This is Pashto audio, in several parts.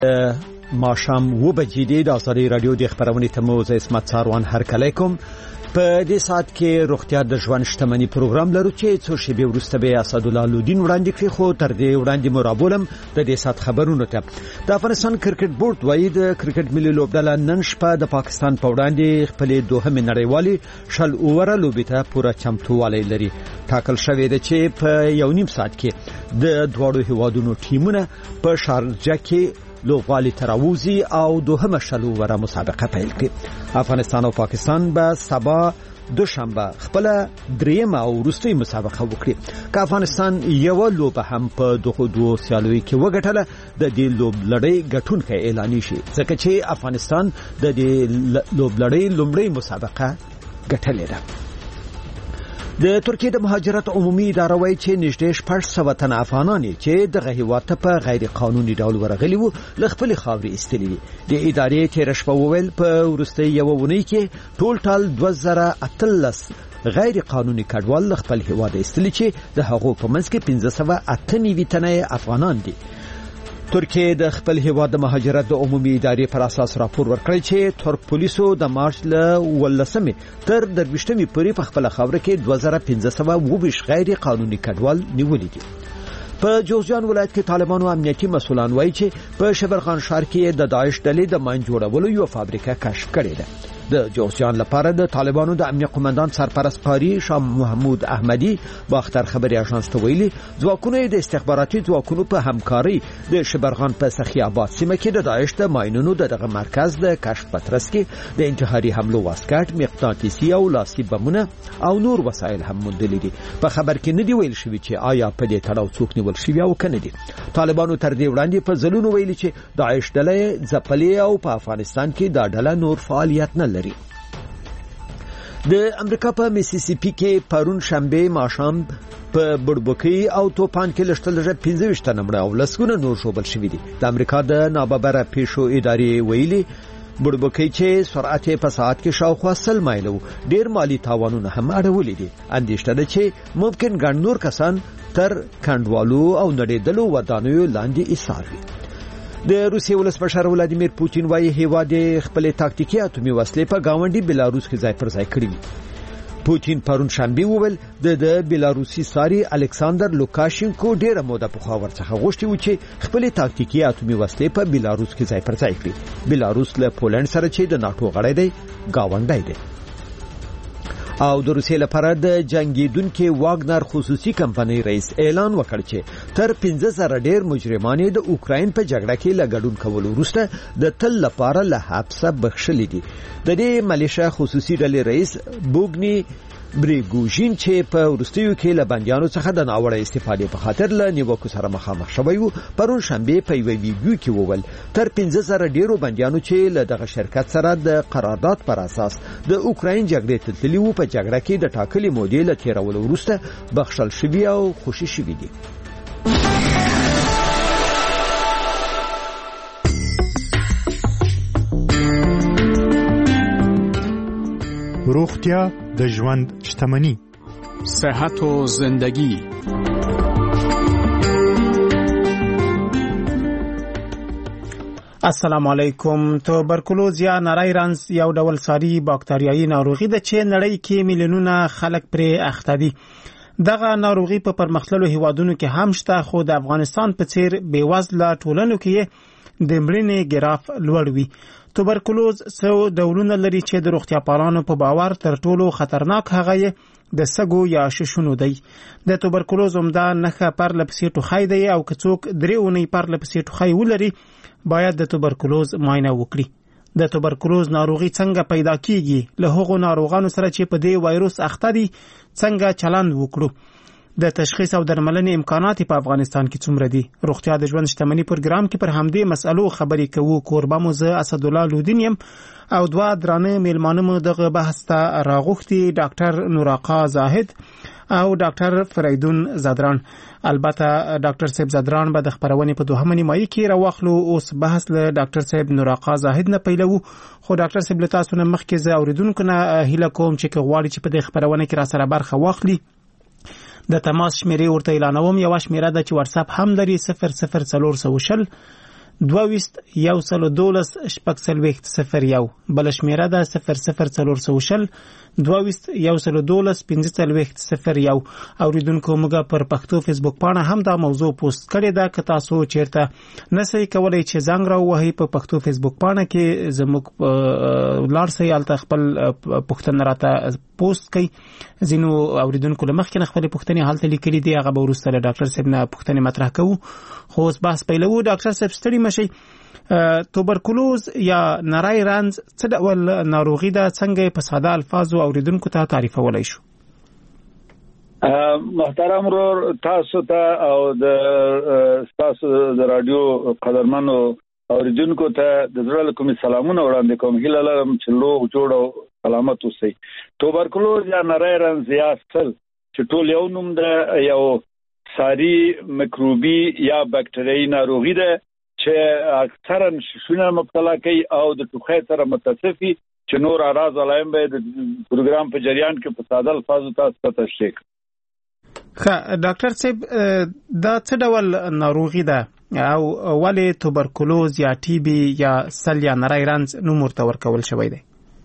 ماښام 7 بجې د آزادۍ رادیو د خبرونې تمو زه اسمت ساروان هرکلی کوم. په دې ساعت کې روغتیا د ژوند شتمنۍ پروګرام لرو چې څو شېبې وروسته به اسدالله لودین وړاندې کړي، خو تر دې وړاندې مو رابولم د دې ساعت خبرونو ته. د افغانستان کرکټ بورډ وایي د کرکټ ملي لوبډله نن شپه د پاکستان په وړاندې خپلې دوهمې نړیوالې شل اووره لوبې ته پوره چمتووالی لري. ټاکل شوې ده چې په یو نیم ساعت کې د دواړو هیوادونو ټیمونه په شارجه کې لوبغالي تراوزی او دوهمه شل اووره مسابقه پیل کړي. افغانستان او پاکستان به سبا دوشنبه خپل دریمه او وروستۍ مسابقه وکړي. که افغانستان یو لوبه هم په دغه دوه سیالیو کې وګټله د دې لوبلړۍ ګټونکی اعلان شي، ځکه چې افغانستان د دې لوبلړۍ لومړۍ مسابقه ګټلې ده. د ترکیه د مهاجرت عمومي اداره وایي چې نږدې 600 تن افغانان چې دغه هیواد ته په غیر قانوني ډول ورغلي وو له خپل خاورې ایستلي دي. د ادارې تیر شپه وویل په وروستۍ یو اونۍ کې ټول 2018 غیر قانوني کډوال له خپل هیواد ایستلي چې د هغو په منځ کې 598 تنه افغانان دي. ترکیه د خپل هیواد د مهاجرت د عمومي ادارې پر اساس راپور ورکړی چې ترک پولیسو د مارچ له 18 تر 20 پورې په خپل خاور کې 2520 غیر قانوني کډوال نیولي دي. په جوزجان ولایت کې طالبانو امنیتي مسؤلان وایي چې په شبرغان ښار کې د داعش ډلې د ماین جوړولو یو فابریکه کشف کړې ده. د جوزجان لپاره د طالبانو د امنیت قومندان سرپرست قاری شاه محمود احمدی باختر خبري اژانس ته ویلي ځواکونه د استخباراتي ځواکونو په همکاري د شبرغان په سخی آباد سیمه کې د داعش د ماینونو دغه مرکز د کشف پترس کې د انتحاري حملو واسکټ، مغناطیسي او لاسي بمونه او نور وسایل هم موندلي دي. په خبر کې نه دی ویل شوی چې آیا په دې تړاو څوک نیول شوی او کنه دي. طالبانو تر دې وړاندې په ځلونو ویلي چې داعش ډله ځپلې او په افغانستان کې دا ډله نور فعالیت نه لري. د امریکا په میسیسیپي کې پرون شنبه ماښام په بړبوکي او توپان کې لشتلږه 25 تنه مړه او لسګونه نور شوبل شوي دي. د امریکا د ناببره پیښو ادارې ویلي بړبوکي چې سرعت په ساعت کې شاوخوا 100 مایل ډیر مالی تاوانونه هم اړولې دي. اندېښنه ده چې ممکن ګڼ نور کسان تر کندوالو او نړیدلو ودانیو لاندې ایسار وي. د روسیې ولسمشر ولادیمیر پوتین وايي هیواد خپل تاکتیکي اتومي وسلې په گاونډي بلاروس کې ځای پر ځای کړې. پوتین پرون شنبه وویل د بلاروسي ساري الکساندر لوکاشینکو ډیره موده پخوا ورڅخه غوښتي و چې خپل تاکتیکي اتومي وسلې په بلاروس کې ځای پر ځای کړي. بلاروس له پولند سره چې د ناتو غړی دی گاونډی دی. او د روسیې لپاره د جنگیدونکو واګنر خصوصي کمپنۍ رئیس اعلان وکړ چې تر 15000 ډیر مجرمان د اوکراین په جګړه کې لګډون کول وروسته د تل لپاره له حبسه بخښلي دي. د دې ملیشه خصوصي ډلې رئیس بوګني بریګوژین چې په وروستیو کې له بندیانو څخه د ناوړه استفادې په خاطر له نیوکو سره مخامخ شوی و، پرون شنبه په یو ویډیو کې وویل تر 15000 ډیرو بندیانو چې له دغه شرکت سره د قرارداد پر اساس د اوکراین جګړې تللي وو په جګړه کې د ټاکلي مودې له تیرولو وروسته بخښل شوي او خوشي شوي دي. روغتیا د ژوند شتمنۍ، صحت و زندگی. السلام علیکم. توبرکلوز یا نری رنځ یو ډول ساري باکتریایي ناروغي ده چې نړۍ کې میلیونونه خلک پرې اخته دي. دغه ناروغي په پرمختللو هیوادونو کې هم شته، خو د افغانستان په څیر بیوزله ټولنو کې د مړینې ګراف لوړ وي. توبرکلوز څو ډولونه لري چې د روغتیا پالانو په باور تر ټولو خطرناک هغه د سګو یا ششونو دی. د توبرکلوز عمده نښه پرلپسې ټوخی دی او که څوک 3 اونۍ پرلپسې ټوخی ولري باید د توبرکلوز معاینه وکړي. د توبرکلوز ناروغي څنګه پیدا کیږي؟ له هغو ناروغانو سره چې په دې وایروس اخته دي څنګه چلند وکړو؟ د تشخیص او درملنې امکانات په افغانستان کې څومره دي؟ روغتیا د ژوند شتمنۍ پروګرام کې پر همدې مسئلو خبرې کوو. کوربه مو زه اسدالله لودین یم او دوه درانه میلمانه مو دغه بحث ته راغوښتي، ډاکټر نوراقا زاهد او ډاکټر فریدون زدران. البته ډاکټر صاحب زدران به د خبرونې په دوهمه نیمایي کې راوخلو. اوس بحث له ډاکټر صاحب نوراقا زاهد نه پیلوو. خو ډاکټر صاحب له تاسو نه مخکې زه اوریدونکو نه هیله کوم چې غواړي چې په دې خبرونه کې را سره برخه واخلي. د تماس شمیرې ورته اعلانوم. یو شمیره ده چې واتس اپ هم لري 0040 22-112-001 بل شمیره ده 00420 22-112-1501 اوریدونکو موږ پر پښتو فیسبوک پاڼه هم دا موضوع پوسټ کړې ده که تاسو چیرته نسئ کولای چې زنګ راووهئ په پښتو فیسبوک پاڼه کې زموږ لاړ سئ هلته خپل پوښتنه راته پوسټ کړئ ځینو اوریدونکو له مخکې نه خپلې پوښتنې هلته لیکلي دي هغه به وروسته له ډاکټر صاحب نه پوښتنې مطرح کوو خو اوس بحث پیلوو ډاکټر صاحب ستړي مشئ توبرکلوز یا نری رنځ څه ډول ناروغي ده څنګه په ساده الفاظو اوریدونکو ته تعریفولای شو محترم ورور تاسو ته او د تاسو د رادیو قدرمنو اوریدونکو ته د زړه کوم سلامونه وړاندې کوم هیله لرم چې روغ جوړ او سلامت اوسئ توبرکلوز یا نری رنځ یا سل چې ټول یو نوم ده یو ساری میکروبي یا باکټریایي ناروغي ده چې اکثرا شونه مبتلا کوي او د ټوخي سره متصفي چې نور اعراض علایم به د پروګرام په جریان کې په ساده الفاظو تاسو ته تشریح ډاکټر صاحب دا څه ډول ناروغي ده او ولې توبرکلوز یا ټي بي یا سل یا نری رنځ نوم ورته ورکول شوی دی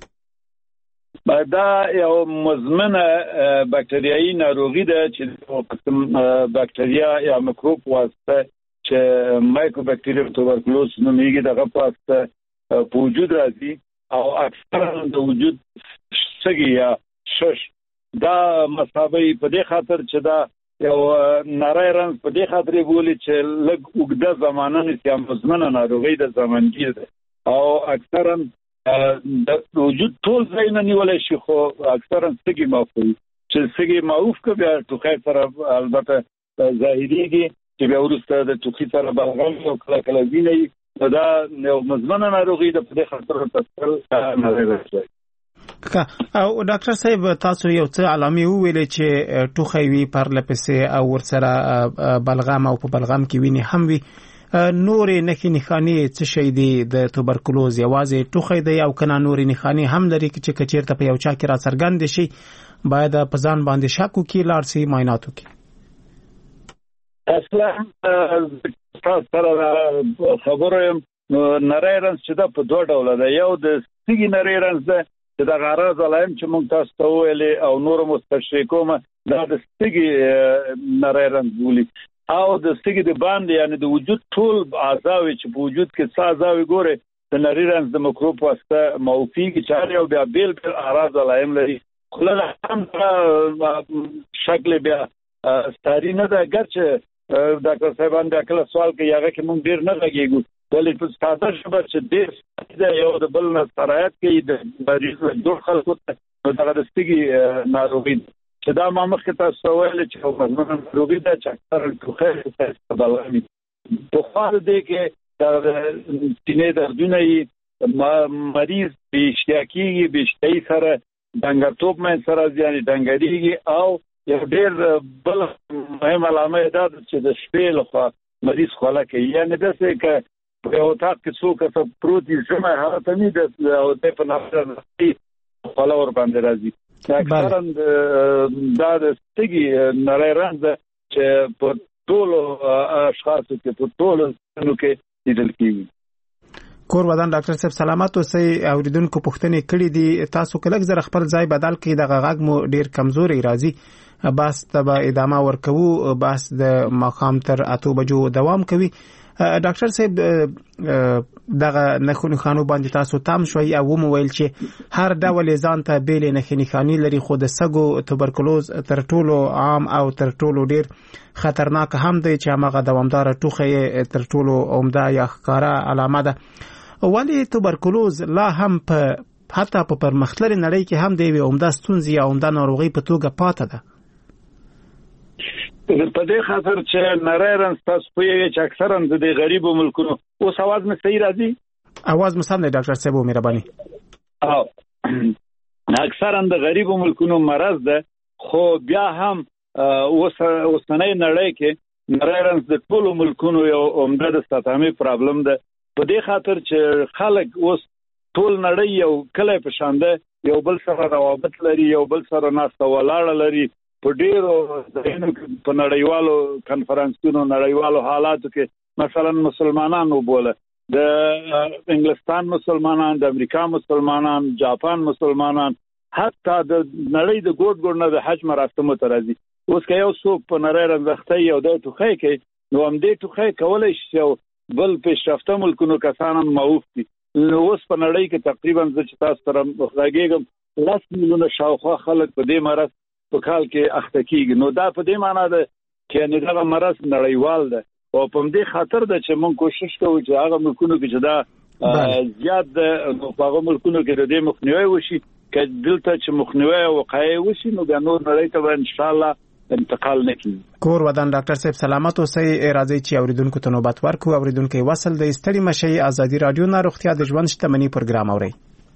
دا یو مزمنه باکټریایي ناروغي ده چې قسم باکټریا یا میکروب واسطه چې مایکروبیکټیریم توبرکلوز نومیږي دغه واسطه په وجود راځي او اکثرا د وجود سګي یا شش دا مسابقه په دې خاطر چې دا یو نری رنځ په دې خاطر بولی چې لږ وګړه زمانه نشي مزمنه ناروغي د زمانګیر ده او اکثرا د وجود ټول ځای نه نیولای شي خو اکثرا سګي معفوي چې سګي معوف کبه ټوخی سره البته ظاهريږي چې بیا وروسته د ټوخي سره بلغم او کله ویني دا یو مزمنه ناروغي د په خطر تسل نه راځي او ډاکټر صاحب تاسو یو څه علامې وویلې چې ټوخی وی پرلپسې او ورسره بلغم او په بلغم کې ویني هم وي نورې نښانې څه شي دي د توبرکلوز یوازې ټوخی دی او کنه نورې نښانې هم لري چې کچیرته په یو چا کې را څرګند شي باید په ځان باندې شک وکړي لاړ شي معاینات وکړي اصلا تاسو خبره نری رنځ چې دا په دوه ډول ده یو د سګي نری رنځ ده چې د غرض علایم چې موږ تاسو ته ویلې او نور مستشرقوم دا د سګي نری رنځ بولی او د سګي د باندې یعنی د وجود ټول اعضاء چې په وجود کې څه اعضاء ګوره د نری رنځ د میکروب واسطه موفیږي چې یو بیا بیل اعراض علایم لري خلل هم شکل بیا ستاري نه ده ګرچه ډاکټر صاحبان دا کله سوال کوي هغه کې موږ ډیر نه لګیږو ولې په ساده شبه چې ډیر یو د بل نه سرایت کوي د مریض دوه خلکو ته دا د سګي ناروغي چې دا ما مخکې تاسو ویل چې یو مزمنه ناروغي ده چې اکثر ټوخی بلغمي په خاطر دې کې د سینې دردونه مریض بېشتیاکي بېشتۍ سره دنګرتوب مې سره یعنی دنګریږي او یو ډېر بل مهم علامه ده چې د شپې لخوا مریض خوله کوي یعنی داسې که په یو اتاق کې څوک پروت وي ژمی هغه ته نه او دی په نظر خوله ورباندې راځي اکثرا دا د سګي نری رنځ چې په ټولو اشخاصو کې په ټولو ځینو کې لیدل کېږي کور ودان ډاکټر صاحب سلامت اوسئ اوریدونکو پوښتنې کړې دي تاسو کله زر خپل ځای بدل کړئ د غږ مو ډیر کمزوري راځي بس تبه ادامه ورکوو بس د ماقام تر 8 بجو دوام کوي ډاکټر صاحب دغه نښانو باندې تاسو تام شوي او موویل چې هر ډول ځان ته بیل نښانې لري خو د سګو توبرکلوز تر ټولو عام او تر ټولو ډیر خطرناک هم دی چې هغه دوامدار ټوخی تر ټولو عمده یا ښکارا علامه ده ولی توبرکلوز لا هم په حتی په پرمختللې نړۍ کې هم دی عمده ستونزې یا عمده ناروغي په توګه پاتې ده په دې خاطر چې نری رنځ تاسو په یوه چې اکثرا د غریبو ملکونو اوس आवाज مې صحیح راځي आवाज مې سم دی ډاکټر صاحب مهرباني او اکثرا د غریبو ملکونو مرض ده خو بیا هم اوسنۍ نړۍ کې نری رنځ د ټولو ملکونو یو عمده د استثماري پرابلم ده په دې خاطر چې خلک اوس ټول نړۍ یو کله په شان ده یو بل سره روابط لري یو بل سره ناسته ولاړه لري په ډیرو په نړیوالو کنفرانسونو نړیوالو حالاتو کې مثلا مسلمانانو بوله د انګلستان مسلمانان، د امریکا مسلمانان، جاپان مسلمانان، حتی د نړۍ د ګوټ نه د حج مراسمو ته راځي. اوس که یو څوک په نری رنځ اخته یو د ټوخی کوي، نو همدې ټوخی کولی شي یو بل پیشرفته ملکونو کسان هم معوف دي. نو اوس په نړۍ کې تقریبا زه چې تاسو سره غږیږم 10 میلیونه شاوخوا خلک په دې مرض په کال کې اخته کیږي. نو دا په دې معنی ده چې دغه مرض نړیوال ده او په دې خاطر ده چې موږ کوشش کوو چې هغه ملکونو کې چې دا زیات ده په هغه ملکونو کې د دې مخنیوي وشي. که دلته چې مخنیوي او وقایع وشي نو د نور نړۍ ته به ان شاء الله انتقال نکړي. کور ودان ډاکټر صاحب سلامت اوسئ. راځي چې اوریدونکو ته نوبت ورکړو. اوریدونکو وصل د ستړي مشي ازادي رادیو نه روغتیا د ژوند شتمنۍ پروګرام اوري.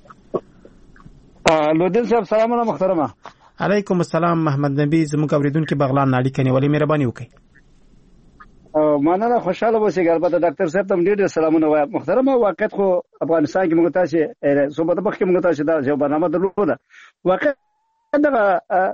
لودین صاحب سلامونه محترمه. علیکم السلام محمد نبی. زموږ اوریدونکو بغلان ناړي کني ولې مهرباني وکړئ. مننه، خوشاله اوسئ. البته ډاکټر صاحب ته ډېر سلامونه وایم. محترمه واقعیت خو افغانستان کې موږ تاسو صوبته بخ کې موږ تاسو دا یو برنامه درلوده. واقعیت دا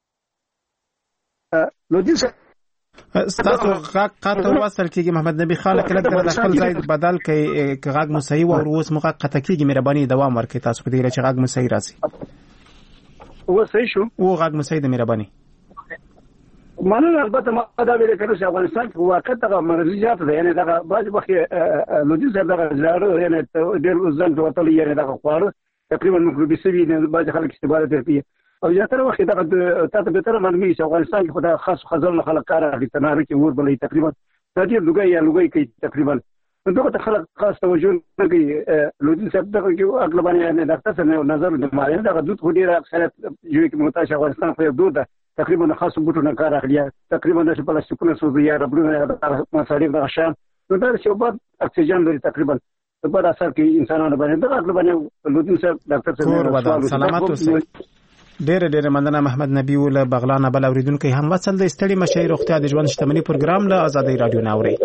لودین صاحب ستاسو قاطع وصل کیږي محمد نبی خالق لکه د خپل ځای بدل کوي که غږ مو صحیح و او اوس مو قاطع کیږي. مهرباني دوام ورکړئ تاسو په دې چې غږ مو صحیح راسي. و صحیح شو او غږ مو صحیح د مهرباني. مننه. البته ما دا ویل کړو چې افغانستان کې واقعیت دغه مرضیات ده، یعنی دغه بعض وخت لودین صاحب دغه زړه یعنی ډېر ځان ته وتلی، یعنی دغه خواړه تقریبا مکروبي سوي نه، بعض خلک استفاده کوي او زیاتره وخت دغه تاسو به تر معلومي چې افغانستان کې خدای خاص خزر نه خلک کار اخلي، تناره کې ور بلې تقریبا د دې لوګي کوي تقریبا. دغه خلک خاص توجه نه کوي. لودین صاحب دغه کې اغلبانه نه ډاکټر سره نظر د مالي دغه دود خو ډیره اکثریت یو کې متاش افغانستان په دود تقریبا خاص بوټو نه کار اخلي، تقریبا د پلاستیکونو سوزي یا ربړونه مصارف د شان نو دا چې بعد اکسیجن لري تقریبا په بل اثر کې انسانانو باندې دغه اغلبانه لودین صاحب ډاکټر سره سلامات اوسئ. ډېر مننه محمد نبی ول بغلان بل اوریدونکو هم وصل د ستړي مشي روغتیا د ژوند شتمنۍ پروګرام له آزادۍ رادیو نه اوري.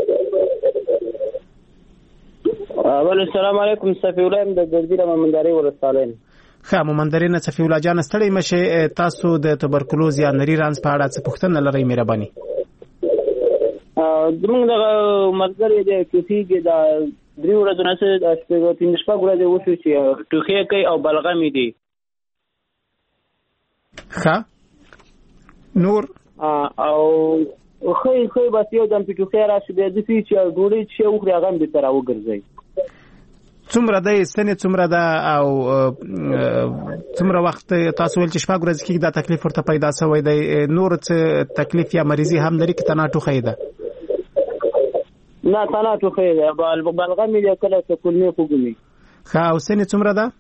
السلام علیکم. صفی الله د ګردیره مومنداري ولسوالۍ. ښه مومنداري نه صفی الله جان ستړي مشي. تاسو د توبرکلوز یا نری رانز په اړه څه پوښتنه لرئ مهرباني؟ زموږ دغه ملګری د کوفي د 3 ورځې نه څه 15 ورځې وشو چې ټوخی کوي او بلغمي دي. ښه نور او خو بس یو دم ټوخی راشي د دې چې ډوډۍ چې وخوري هغه به تر وګرځي. څومره د سنې څومره ده او څومره وخت تاسو ول چې شپږ ورځې کې دا تکلیف ورته پیدا شوی دی؟ نور څه تکلیف یا مریضي هم لري کې تنه ټوخی ده؟ نه تنه ټوخی ده، بلغمي ده، کله څه کولمې خوګمي. ښه او سنې څومره ده؟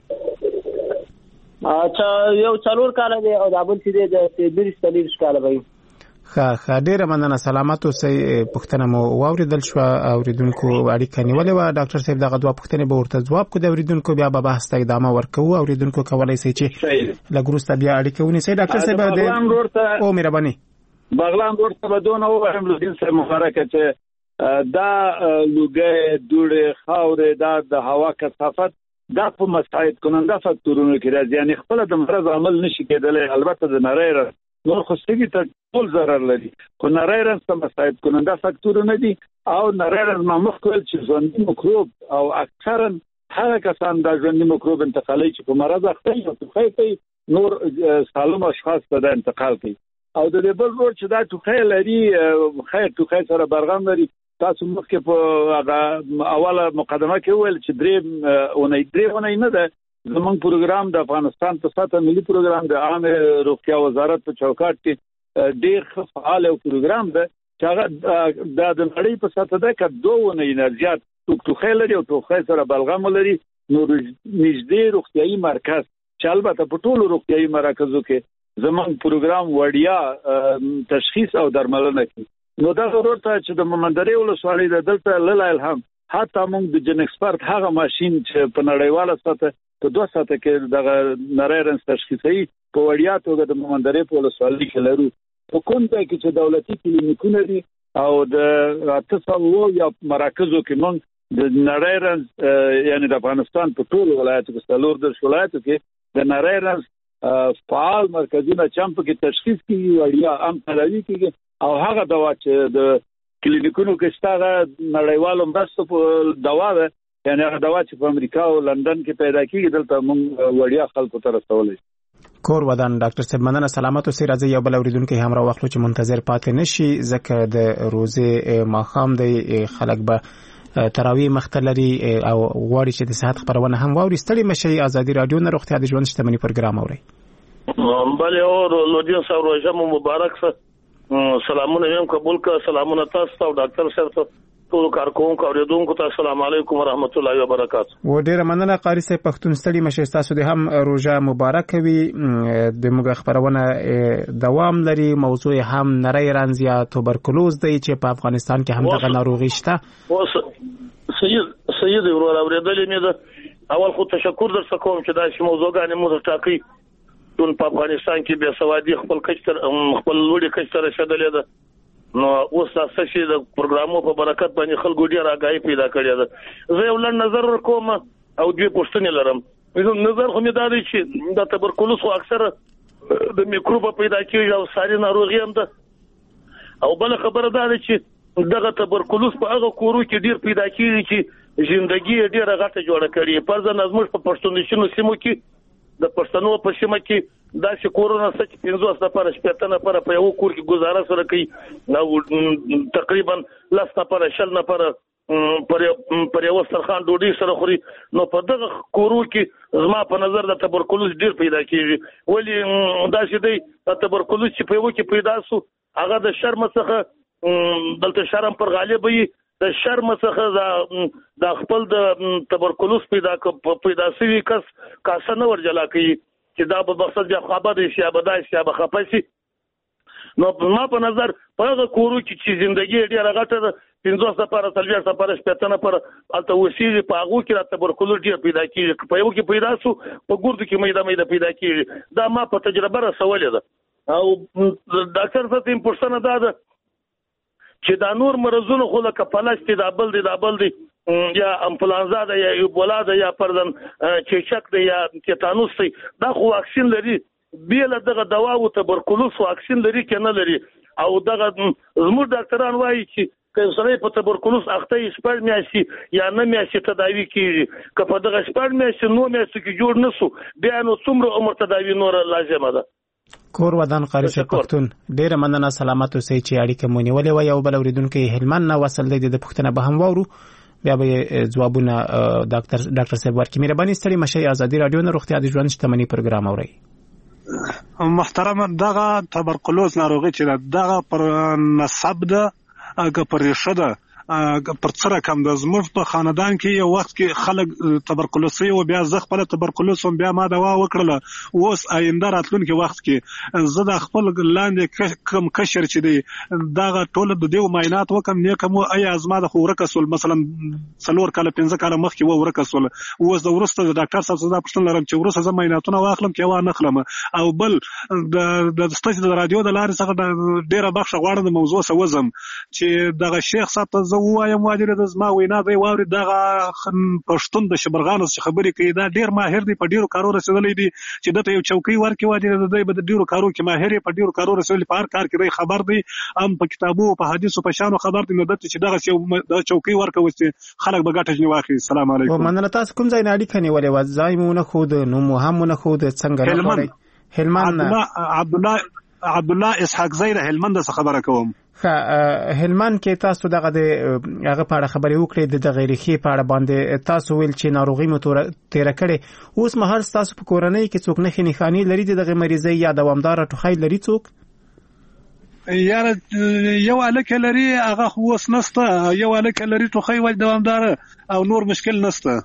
اچھا یو 4 کال دی او دا بل چې د 23 کال وي. ښه ډیره مننه. سلامت اوسئ. پوښتنه مو واوریدل شو. اوریدونکو اړیکه نیولې و. ډاکټر صاحب دغه دوه پوښتنې به ورته ځواب کو. د اوریدونکو بیا به بحث ته ادامه ورکوو. اوریدونکو کولای شي چې لګروسته بیا اړیکه ونیسي. ډاکټر صاحب د او مهرباني بغلان ورته بدون او هم لودین صاحب مبارکه چې دا لوګي دوړې خاورې دا د هوا کثافت دا په مساعد کننده فاکتورونو کې راځي، یعنی خپل د مرض عمل نشي کېدلی. البته د نری رنځ نور خو ستګي ته ټول ضرر لري، خو نری رنځ ته مساعد کننده فاکتورونه دي او نری رنځ مخ کول چې ژوندي میکروب او اکثرا هغه کسان د ژوندي میکروب انتقالي چې په مرض اخته دي ټوخی کوي، نور سالم اشخاص ته د انتقال کوي. او د دې بل ور چې دا ټوخی لري، خیر ټوخی سره برغم لري. تاسو مخکې په اوله مقدمه کې ویل چې درې اونۍ نه ده زموږ پروګرام د افغانستان په سطح ملي پروګرام د عام روغتیا وزارت په چوکاټ کې ډېر فعال او پروګرام ده چې هغه د نړۍ په سطح ده که 2 اونۍ نه زیات ټوخی لري او ټوخی سره بلغم لري. نو نږدې روغتیایي مرکز چې البته په ټولو روغتیایي مراکزو کې زموږ پروګرام وړیا تشخیص او درملنه کوي. نو دا ضرورت چې د مومندري ولسوالۍ د دلته لاله الهام حتی موږ د جن ایکسپرت هغه ماشين چې په نړیواله سطح په 2 ساعته کې د نری رنځ تشخیصي په وړیا توګه د مومندري په ولسوالۍ کې لرو. په کوم ځای کې چې دولتي کلینیکونه دي او د 800 یا مراکزو کې موږ د نری رنځ یعنی د افغانستان په ټولو ولایتو کې څلور د ولایتو کې د نری رنځ فعال مرکزونه چمپ کې تشخیص کیږي وړیا هم تلوي کیږي او هغه دوا چې د کلینیکونو کې ستاره نړیوالو مرستو په دوا ده، یعنی هغه دوا چې په امریکا او لندن کې پیدا کیږي دلته موږ وړیا خلکو ته رسولای. کور ودان ډاکټر صاحب مننه، سلامت اوسئ. راځي یو بل اوریدونکو هم را واخلو چې منتظر پاتې نشي، ځکه د روزه ماښام دی، خلک به تراویح مختلري او غواړي چې د صحت خبرونه هم واوري. ستړي مشي ازادي رادیو نه روغتیا د ژوند شتمنۍ پروګرام اوري. بله او لودین صاحب روزه مبارک سه سلامونه هم قبول کړه. سلامونه تاسو ته او ډاکټر صاحب ته ټول کارکونکو اوریدونکو ته السلام علیکم ورحمت الله وبرکاته. و ډیره مننه قاری صاحب، پښتون ستړي مشه، تاسو د هم روزه مبارک وي. د موږ خبرونه دوام لري. موضوع هم نری رنز یا توبرکلوز دی چې په افغانستان کې هم دغه ناروغي شته. سید ورور اوریدلې مې ده. اول خو تشکر در څخه کوم چې دا شی موضوعګانې مو ټاکي. ټول په افغانستان کې بیا سوادي خپل لوړي کچ ته رسیدلې ده. نو اوس تاسو چې د پروګرامو په برکت باندې خلکو ډیر راګای پیدا کړی ده. زه یو لړ نظر ورکوم او دوی پوښتنې لرم. نظر خو مې دا دی چې د تبرکلوز خو اکثر د میکروب پیدا کیږي او ساري ناروغي هم ده. او بل خبره دا ده چې دغه تبرکلوز په هغه کورو کې ډیر پیدا کیږي چې ژوندۍ ډیره غټه جوړه کړي. پرځ نظم په پښتونخوا سیمو کې د پښتنو په سیمه کې دا چې کورونا سچ 15 نفر شپته نفر په یو کور کې گزاره سره کوي، نو تقریبا 10 نفر 20 نفر پر یو سرخان ډوډۍ سره خوري. نو په دغه کورو کې زما په نظر د تبرکلوز ډیر پیدا کیږي. ولی دا چې د تبرکلوز چې په یو کې پیدا سو هغه د شرم څخه دلته شرم پر غالب وي، د شرم څخه د خپل د تبرکلوز پیدا سوي کس کاسه نه ورجلا کوي چې دا به مقصد یا خبر شي یا بدای شي یا بخپسي. نو ما په نظر په هغه کورو چې ژوندۍ ډیره غټه ده 15 نفر 30 نفر 15 نفر البته وسیږي په هغه کې د تبرکلوز ډیر پیدا کیږي. په یو کې پیدا سو په ګردو کې میده پیدا کیږي. دا ما په تجربه رسولې ده. او ډاکټر صاحب پوښتنه ده چې دا نور مرزونه خو لکه پلاستي دا بل دی یا انفلانزا ده یا ایبولا ده یا پردن چیچک ده یا تیتانوس دی، دا خو واکسین لري. بیل دغه دوا او تبرکلوز واکسین لري کنه لري. او دغه زموږ ډاکټران وایي چې که سره په تبرکلوز اخته شپږ میاشتې یا نه میاشتې تداوی کیږي، که په دغه شپږ میاشتې نو میاشتې کې جوړ نسو بیا نو څومره عمر تداوی نور لازمه ده. کور ودان قاری صاحب پښتون ډیره مننه، سلامت اوسئ چې اړیکه مو نیولې و. یو بل اوریدونکو هلمند نه وصل دی، د پښتنه به هم وورو بیا به ځوابونه ډاکټر صاحب ورکړي. مهرباني ستړي مشي، ازادي رادیو نه روغتیا د ژوند شتمنۍ پروګرام اوري. محترم دغه تبرکلوز ناروغي چې دغه پر نسب ده اګه پر ریشه ده پر څره کم د زموږ په خاندان کې یو وخت کې خلک تبرکلوز او بیا زه خپل تبرکلوز هم بیا ما دوا وکړله. اوس آینده راتلونکي وخت کې زه د خپل لاندې کم کشر چې دی دغه ټول د دیو معاینات وکم نیکم ایا ازما د ورکسول مثلا 4 کال 5 کال مخکې ورکسول. اوس د ورسته د ډاکټر صاحب دا پښتنه لرم چې ورسته زه معایناتونه واخلم کې وا نخلم. او بل د ستاسو د رادیو د لارې څخه ډیره بخښه غواړم د موضوع سوزم چې دغه شیخ صاحب زه وایم واجر د زما وینا دی واوري دغه پښتون د شبرغان څخه خبرې کوي. دا ډیر ماهر دی، په ډیرو کارو رسیدلی دی چې دته یو چوکۍ ورکي واجر د دی په ډیرو کارو کې ماهر، په ډیرو کارو رسیدلی، په هر کار کې دی خبر دی، هم په کتابو په حدیثو په شانو خبر دی. نو دته چې دغه یو د چوکۍ ورکوي خلک به ګټه جوړ واخلي. السلام علیکم. مننه. تاسو کوم ځای نه اړیکه نیولې و؟ ځای مو نه خود نو مو هم نه خود څنګه هلمند عبد الله اسحاق زید هلمند څخه خبره کوم. هلمند کې تاسو دغه د هغه په اړه خبرې وکړې د غیرخي په اړه باندې تاسو ویل چې ناروغي مو تیر کړي. اوس مهال تاسو په کورنۍ کې څوک نه خنخانی لري دغه مریضي یا دوامدار ټوخی لري څوک؟ یار یو الک لري هغه اوس نسته، یو الک لري ټوخی ول دوامدار او نور مشکل نسته.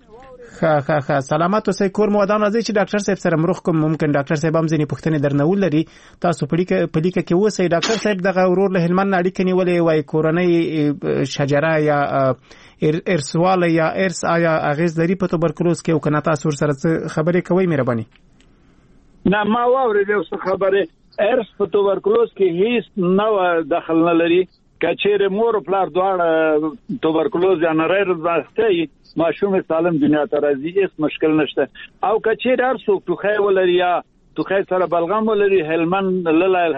ښه سلامت اوسئ. کور مو ودان. راځي چې ډاکټر صاحب سره مروخ کوم، ممکن ډاکټر صاحب هم ځینې پوښتنې درنول لري. تاسو په لیکه کې اوسئ. ډاکټر صاحب دغه ورور له هلمند اړیکه نیولې وای کورنۍ شجره یا ارثواله یا ارث آیا اغیز لري په تبرکلوز کې او کنه تاسو سره خبرې کوي؟ مهرباني. نه ما واورې یو څه خبره ارث په تبرکلوز کې هیڅ نو دخل نه لري. کچېره مور پلار دواړه تبرکلوز یا نری رضاخته ماشوم سالم دنیا ته راځي، هیڅ مشکل نشته. او کچېره هر څوک ټوخی ولري یا ټوخی سره بلغم ولري هلمند لله الحمد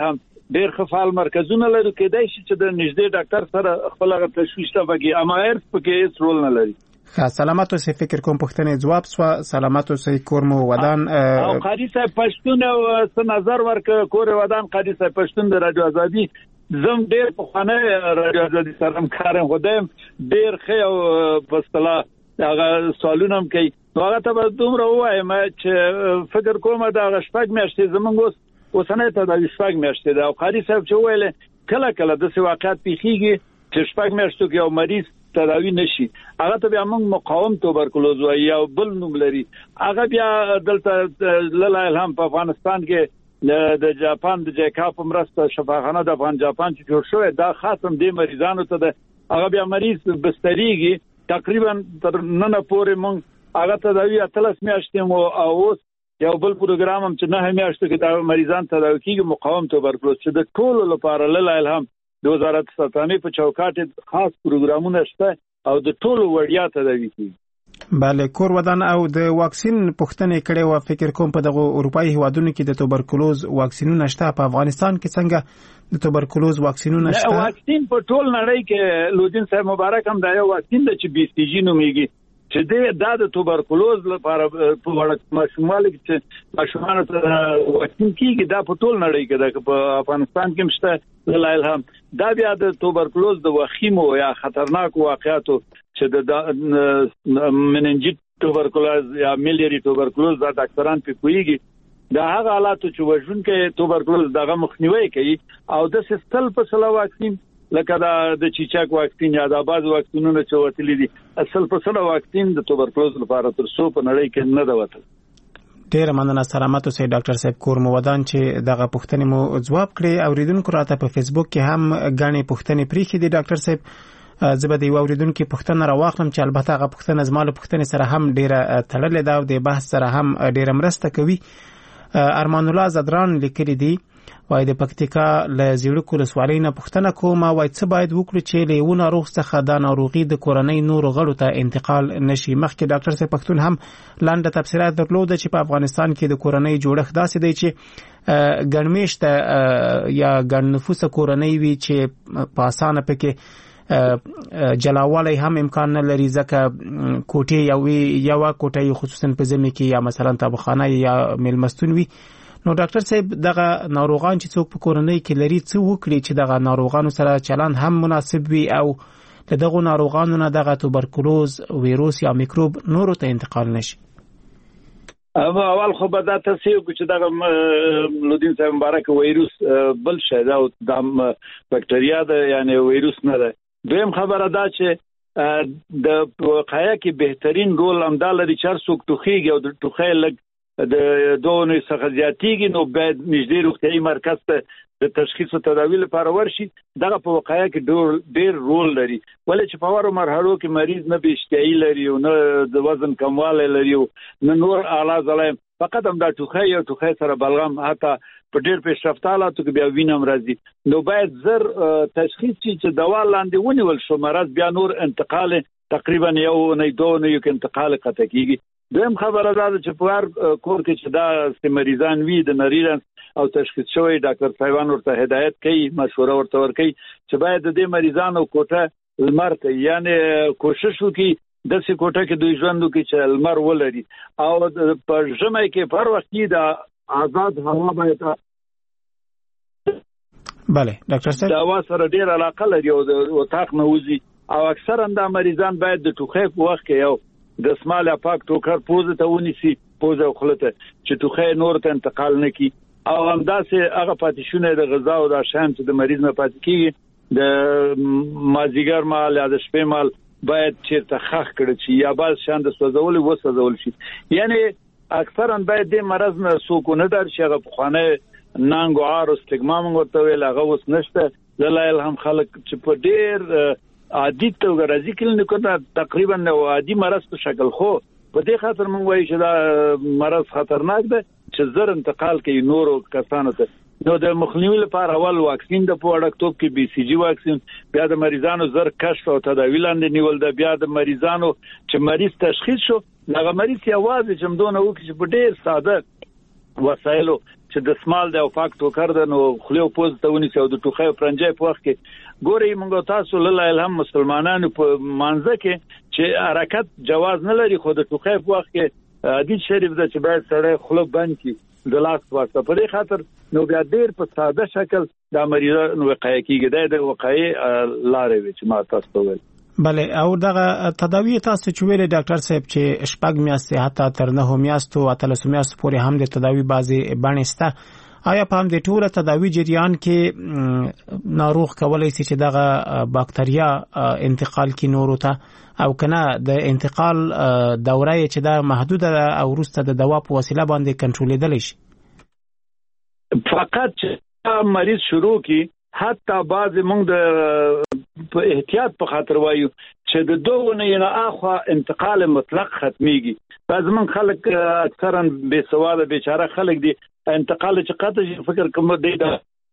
ډېر خفال مرکزونه لري کېدای شي چې د نږدې ډاکټر سره خپل غو تشویش ته وګي اما هر پکې هیڅ رول نه لري. سلاماتو سي فکر کوم پښتنې جواب سو. سلاماتو سي کورمو ودان او قاری صاحب پښتون او څه نظر ورک کور ودان قاری صاحب پښتون د رادیو ازادي زم ډېر په خانه رادیو ازادي سره هم کارم خدایم ډېر خې او پستلا هغه سوالونه کوي. هغه ته دومره وایم چې فکر کوم دا غشپک میاشتې زمونږ اوسنۍ ته د شپږ میاشتې دا قاری صاحب چې ویل کله کله د واقعیت پیخیږي چې شپږ میاشتو کې یو مریض تداوی نشي هغه ته بیا موږ مقاوم توبرکلوز وایي یا بل نوم لري هغه بیا دلته لاله الهام په افغانستان کې د جاپان د جیکاپ مرسته شفاخانه د افغان جاپان چې جوړ شوی دا خاصم د مریضانو ته د هغه بیا مریض بستریږي تقریبا تر نن پورې موږ هغه تداوی اتلس میاشتې مو او یو بل پروګرام هم چې نه میاشتو کې دا مریضان تداوی کیږي مقاوم توبرکلوز چې د ټولو لپاره لاله الهام د وزارت سلطنتي په چوکاټ خاص پروګرامونه شته او د ټولو وړیا تداوی کیږي. بله کور ودان او د واکسین پوښتنه کړې و فکر کوم په دغه اروپאי هیوادونو کې د توبرکلوز واکسینونه شته په افغانستان کې څنګه د توبرکلوز واکسینونه شته؟ واکسین په ټول نړۍ کې لودین صاحب مبارک هم دا یو واکسین د چې BCG نومېږي چې د توبرکلوز لپاره په وړاندې ماشومان چې ماشومان ته واکسین کیږي دا په ټول نړۍ کې د افغانستان کې مشته لاله الهام دا بیا د توبرکلوز د وخیمو یا خطرناک واقعاتو چې د مننجیت توبرکلوز یا میلیری توبرکلوز دا ډاکټران په کویږي دا هغه حالاتو چې وژونکي توبرکلوز دغه مخنیوي کوي او د سیستل په سلا واکسین لکه د چیچاک واکسین یا د باز واکسینونه چې وتلې دي اصل په سره واکسین د توبرکلوز لپاره تر څو په نړۍ کې نه دا وته. ډیر مننه سلاماتو سي ډاکټر صاحب کورمو ودان چې دغه پوښتنې مو جواب کړې. اوریدونکو راته په فیسبوک کې هم غاڼې پوښتنې پریخي دي ډاکټر صاحب زبر دی اوریدونکو پوښتنه راواخلم چې البته هغه پوښتنه زماله پوښتنې سره هم ډیره تړلې ده او د بحث سره هم ډیره مرسته کوي. ارمان الله زدران لیکلي دي وای د پکتیکا له زیړکو لسوالۍ نه پوښتنه کوم وای څه باید وکړو چې له یو ناروغ څخه د ناروغي د کورنۍ نور غړو ته انتقال نشي. مخکې ډاکټر صاحب پښتون هم لاندې تفسیرات درلوده چې په افغانستان کې د کورنۍ جوړښت داسې دی چې ګڼمېشته یا ګڼ نفوسه کورنۍ وي چې په اسانه پکې جلاوالی هم امکان نه لري ځکه کوټې یو کوټه خصوصا په زمي کې یا مثلا تابخانه یا میلمستون وي. نو ډاکټر صاحب دغه ناروغان چې څوک په کورنۍ کې لري څه وکړي چې دغه ناروغانو سره چلند هم مناسب وي او دغه ناروغانو نه دغه توبرکلوز ویروس یا میکروب نورو ته انتقال نشي؟ اول خو به دا تصحیح وکړو چې دغه لودین صاحب مبارک ویروس بل شی دا د بکټریا ده یعنی ویروس نه ده. دویم خبره دا چې د وقایه کې بهترین رول همدا لري چې څوک ټوخیږي او د ټوخۍ لګ د دوه څخه زیاتیږي نو باید نږدې روغتیايي مرکز ته د تشخیص او تداوی لپاره ورشي. دغه په وقایه کې ډېر رول لري ولې چې په وړو مرحلو کې مریض نه بهشتیايي لري او نه د وزن کموالی لري او نه نور اعلی ظلایم فقط هم دا ټوخۍ او ټوخۍ سره بلغم حتی په ډېر پیشرفته حالاتو کې بیا وینم راځي نو باید زر تشخیص چې دوا لاندې ونیول شو مرض بیا نور انتقال تقریبا یو نه دوه نه یو کې انتقال قطع کیږي. دویم خبره ده چې په هر کور کې چې دا مریضان وي د نریرنس او تشخیص شوی ډاکټر صاحبان ورته هدایت کوي مشوره ورته ورکوي چې باید د دې مریضانو کوټه لمر ته یعنی کوشش وکړي د سې کوټه کې دوی ژوند وکړي چې لمر ولري او په ژمي کې پر وخت کې د آزاد هوا باید بله ډاکټر صاحب دا سره ډیر علاقه لري او د وتاق نه وځي او اکثرا دا مریضان باید د ټوخۍ په وخت کې یو د اسمال پاک ټوکر پوزه ته ونیسي پوزه او خلته چې ټوخۍ نور ته انتقال نکي او همداسې هغه پاتیشونه د غذا او د شام چې د مریض نه پاتې کیږي د مازیګر مال یا د شپې مال باید چیرته خخ کړي چې یا بل شان د سوځول و سوځول شي یعنی اکثرا باید د مرض نه سکونه در شي هغه په خانه نانګو عار استګما ورته ویل هغه وس نشته لاله الهام خلک چې په ډیر عادي توګه راځي کلینیکونه تقریبا نو عادي مرض په شکل خو په دې خاطر مونږ وایو چې دا مرض خطرناک ده چې زر انتقال کوي نورو کسانو ته. نو د مخنیوي لپاره اول واکسین د پوړکتوب کې BCG واکسین بیا د مریضانو زر کشف او تداوی لاندې نیول ده بیا د مریضانو چې مریض تشخیص شو هغه مریض یوازې چې مدونه وکړي په ډیر ساده وسایلو چې د سمال د پاک ټوکر د نو خلیو پوز ته ونی او د ټوخه پرنجای په وخت کې ګوري موږ تاسو له الهام مسلمانانو په مانځه کې چې حرکت جواز نه لري خو د ټوخه په وخت کې حدیث شریف د چې باید سړی خلو بند کی د لاس واسطه په دې خاطر نو بیا ډیر په ساده شکل د مریضانو وقایع کیږي د وقایع لارې چې ما تاسو ته ویل. بله او دغه تداوی تاسو چې ویل ډاکټر صاحب چې شپږ میاشتې حتی تر 9 میاشتو او 13 میاشتو پورې هم د تداوی بازي بڼې سته آیا په هم د ټوله تداوی جریان کې ناروغ کولای شي چې دغه باکتریا انتقال کی نورو ته او کنه د انتقال دوره چې دا محدوده او وروسته د دوا په وسیله باندې کنټرولېدل شي؟ فقط چې مریض شروع کی حتی بعض موږ د احتیاط په خاطر وایو چې د دوه نه اخوا انتقال مطلق ختميږي. بعض من خلک اکثرا بے سواده بیچاره خلک دي انتقال چې قطع فکر کوم دی دا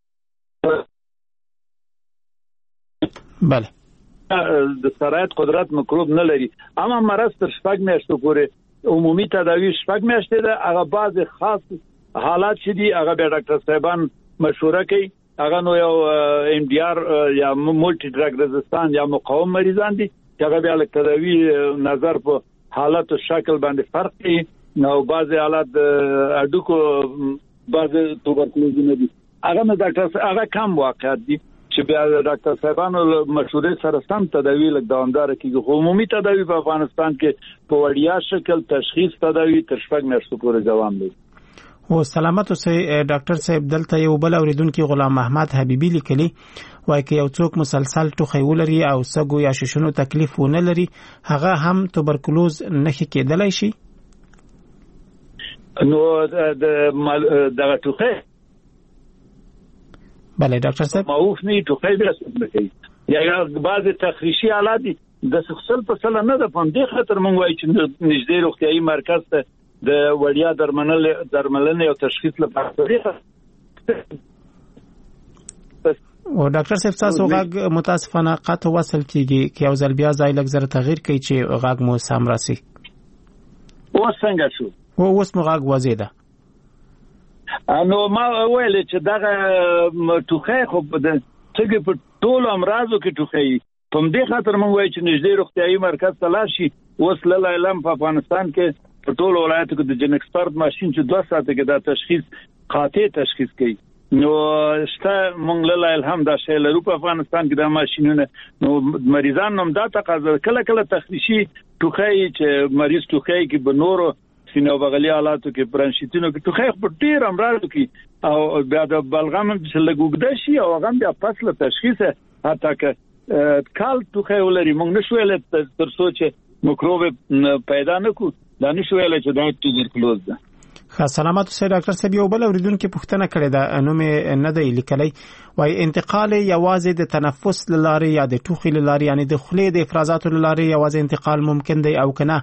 بله د سرایت قدرت مکروب نه لري اما مرض تر شپږ میاشتو پورې عمومي تداوی شپږ میاشتې ده. هغه بعض خاص حالات چې دي هغه به ډاکټر صاحبان مشوره کوي هغه نو یو ام ډي ار یا مولټي ډرګ ريزिस्टنس یا مقاوم مریضان دي چې هغه به له تداوی نظر په حالت او شکل باندې فرق کوي. نو بعض حالات اډوکو بعض توبرکلوز نه دي هغه نه ډاکټر هغه کم واقعات دي چې بیا ډاکټر صاحبانو مشورې سره سم تداوی لګ دوامدار کیږي. عمومي تداوی په افغانستان کې په وړیا شکل تشخیص تداوی تر شپږ میاشتو پورې دوام لري. او سلامت اوسئ ډاکټر صاحب دلته یو بل اوریدونکو غلام محمد حبیبی لیکلی وایي چې یو څوک مسلسل ټوخی ولري او سګو یا ششونو تکلیف ونه لري هغه هم توبرکلوز نښې کېدلای شي؟ نو د ټوخی بله ډاکټر صاحب معروف نه ټوخی بیا څه کوي یا بعض تخریشي حالات دي د سخصل په سره نه د پم دې خاطر مونږ وایو چې نږدې روغتيایي مرکز ته د وړیا درملنې او تشخیص لپاره او ډاکټر صاحب تاسو غږ متاسفانه قطع وصل کیږي چې یو ځل بیا ځای لږ زره تغییر کوي چې غږ مو سم راسي. او څنګه شو؟ او اوس مو غږ واضح ده. نو ما ویل چې دغه ټوخی خو د څنګه په ټول امراضو کې ټوخی په دې خاطر مونږ وایو چې نږدې روغتيایي مرکز ته لاړ شي. اوس له علم په افغانستان کې په ټول ولایتو کې د جن ایکسپرت ماشين چې 2 ساعته کې دا تشخیص قاطع تشخیص کوي. نو شته مونږ له الهام دا شی له افغانستان کې د ماشينونو نو مریضان هم دا تقاضا کله کله تخریشي ټوخی چې مریض ټوخی کې به نورو سینو بغلی حالاتو کې برانشیتونو کې ټوخی په ډیر امراضو کې او بیا د بلغم چې لګوګد شي او هغه بیا فصله تشخیص حتی که کال ټوخی ولري مونږ نشو ویل تر سوچ مکروب پیدا نکو دا نشو ویل چې دا توبرکلوز ده. سلامت اوسئ ډاکټر صاحب یو بل اوریدونکو پوښتنه کړې ده نو مې نه دی لیکلی وایي انتقال یوازې د تنفس لارې یا د ټوخي لارې یعنی د خولې د افرازاتو لارې یوازې انتقال ممکن دی او کنه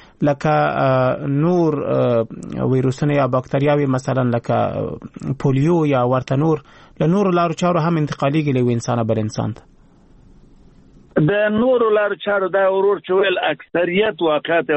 لکه نور ویروسونه یا باکتریاوي مثلا لکه پولیو یا ورته له نور لارو چارو هم انتقاليږي له انسان بل انسان ته؟ د نورو لارو چارو دا ورور چویل اکثریت واقعات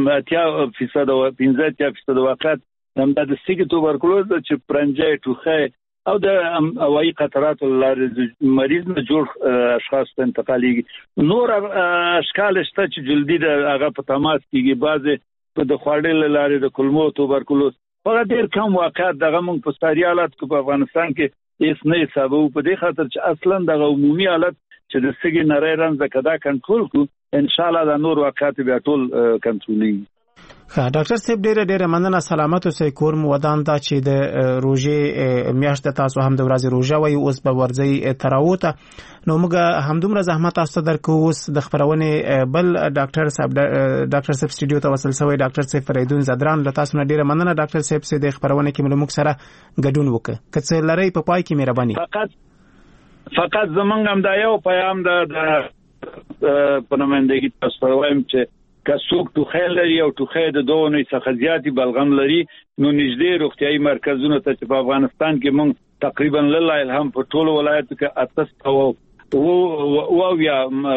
80% او 15% واقعات هم د سګي توبرکلوز چې پرنجای ټوخی او د هوایي قطرات لارې مریض نه جوړ اشخاص ته انتقاليږي. نور اشکال شته چې جلدی د هغه په تماس کېږي بعضې په د خواړې لارې د کولمو توبرکلوز هغه ډیر کم واقعات دغه موږ په ساري حالت کې په افغانستان کې هیڅ نه حسابو په دې خاطر چې اصلا دغه عمومي حالت چې د سګي نری رنځ کدا کنټرول کو ان شاء الله د نور واقعات بیا ټول کنټرولي. ډاکټر صاحب ډیره مننه سلامت اوسئ کور مو ودان دا چې د روزي میاشت تاسو هم د ورځې روزه وي اوس به ورځي تراوته نو موږ همدومره زحمت تاسو درکو اوس د خبرونه بل ډاکټر صاحب سټډیو ته وصل شوی ډاکټر صاحب فریدون زدران له تاسو نه ډیره مننه ډاکټر صاحب سي د خبرونه کې موږ سره ګډون وکړه کڅ لری په پای کې مهرباني فقط زمونږ هم دا یو پیغام د پنومندګي تاسو وایم چې کڅوک ټوخی لري او ټوخی د دوه نه څخه زیاتی بلغم لري نو نږدې روغتيایي مرکزونو ته چې په افغانستان کې مونږ تقریبا لله الهام په ټول ولایتو کې 800 او یا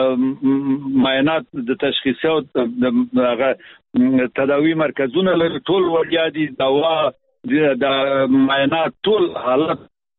معاینات د تشخیص او د تداوی مرکزونه لري ټول وړیا دي دوا د معاینات ټول حالت.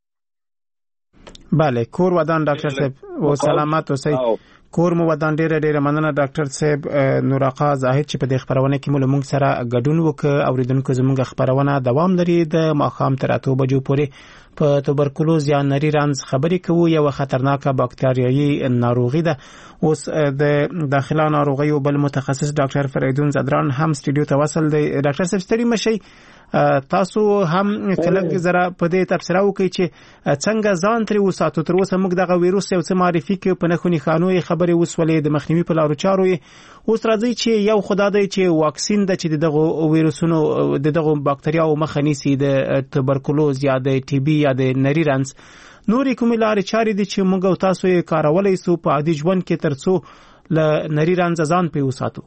بله کور ودان ډاکټر صاحب او سلامات اوسئ. کور مو ودان ډیره مننه ډاکټر صاحب. نور آقا زاهد چې په دې خبرونه کې موږ سره ګډون وکړ. اوریدونکو زموږ خبرونه دوام لري د ماښام تر 8 بجو پورې په توبرکلوز یا نری رنز خبرې کوو. یو خطرناکه باکتریایي ناروغي ده. اوس د داخله ناروغیو بل متخصص ډاکټر فریدون زدران هم سټوډیو ته وصل دی. ډاکټر صاحب ستړي مشئ، تاسو هم کله زرا په دې تفسیر وکړئ چې څنګه ځان تر وساتو. تر اوسه موږ دغه ویروس یو څه معرفي کې په نخونی خانو خبرې وسولې د مخنیوي په لارو چارو. اوس راځي چې یو خدای دی چې واکسین د چې دغه ویروسونو دغه باکتریاو مخه نیسي د توبرکلوز یا د ټي بي یا د نری رنز. نورې کومې لارې چارې دي چې موږ او تاسو یې کارولای سو په عادي ژوند کې ترڅو ل نری رنز ځان په وساتو؟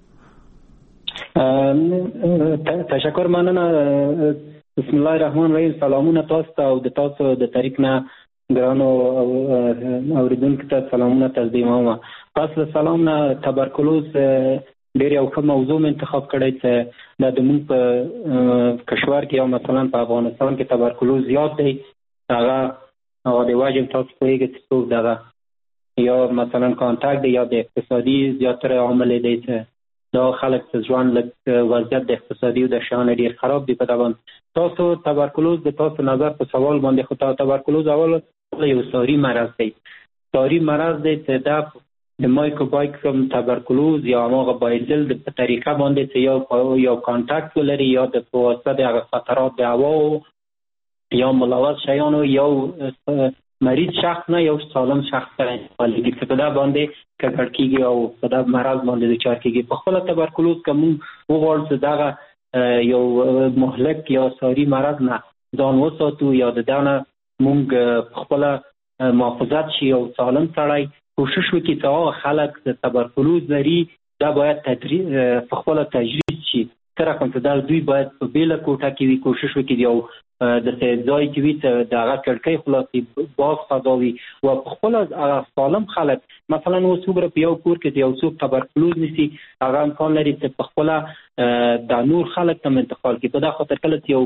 تشکر، مننه. بسم الله الرحمن الرحیم. سلامونه تاسو ته او د تاسو د طریق نه ګرانو اوریدونکو ته سلامونه تقدیم کوم. پس له سلام نه توبرکلوز ډېر یو ښه موضوع انتخاب کړی چې د موږ په کشور کې او مثلا په افغانستان کې توبرکلوز زیات دی. هغه د واجب تاسو پوهیږئ چې څوک دغه یا مثلا کانتاکت دی یا د اقتصادي زیاتره عامل دی چې دا خلک چې ژوند لږ وضعیت د اقتصادي او د شان ډېر خراب دی. په دغه تاسو توبرکلوز د تاسو نظر په سوال باندې خو توبرکلوز اول یو ساری مرض دی. ساری مرض دی چې دا د مایکوبایکټریم توبرکلوز یا هغه بایزل د طریقه باندې چې یو کانتاکت ولري یا د واسطه د هغه خطرات د هوا یا ملوث شیانو یو مریض شخص نه یو سالم شخص سره انتقالېږي چې په دا باندې ککړ کېږي او په دا مرض باندې دچار کېږي. په خپله توبرکلوز که موږ وغواړو چې دغه یو مهلک یا ساري مرض نه ځان وساتو یا د دا نه موږ په خپله محافظت شي او سالم سړی کوشش وکړي چې هغه خلک د توبرکلوز لري دا باید په خپله تجریز شي. څه رقم چې دا دوی باید په بېله کوټه کې وي، کوشش وکړي یو د ځای کې وي چې د هغه کړکۍ خلاصي باز فضا وي او په خپله هغه سالم خلک مثلا اوس وګوره په یو کور کې د یو څوک توبرکلوز نیسي هغه امکان لري چې په خپله د نور خلک ته انتقال کړي. په دا خاطر کله چې یو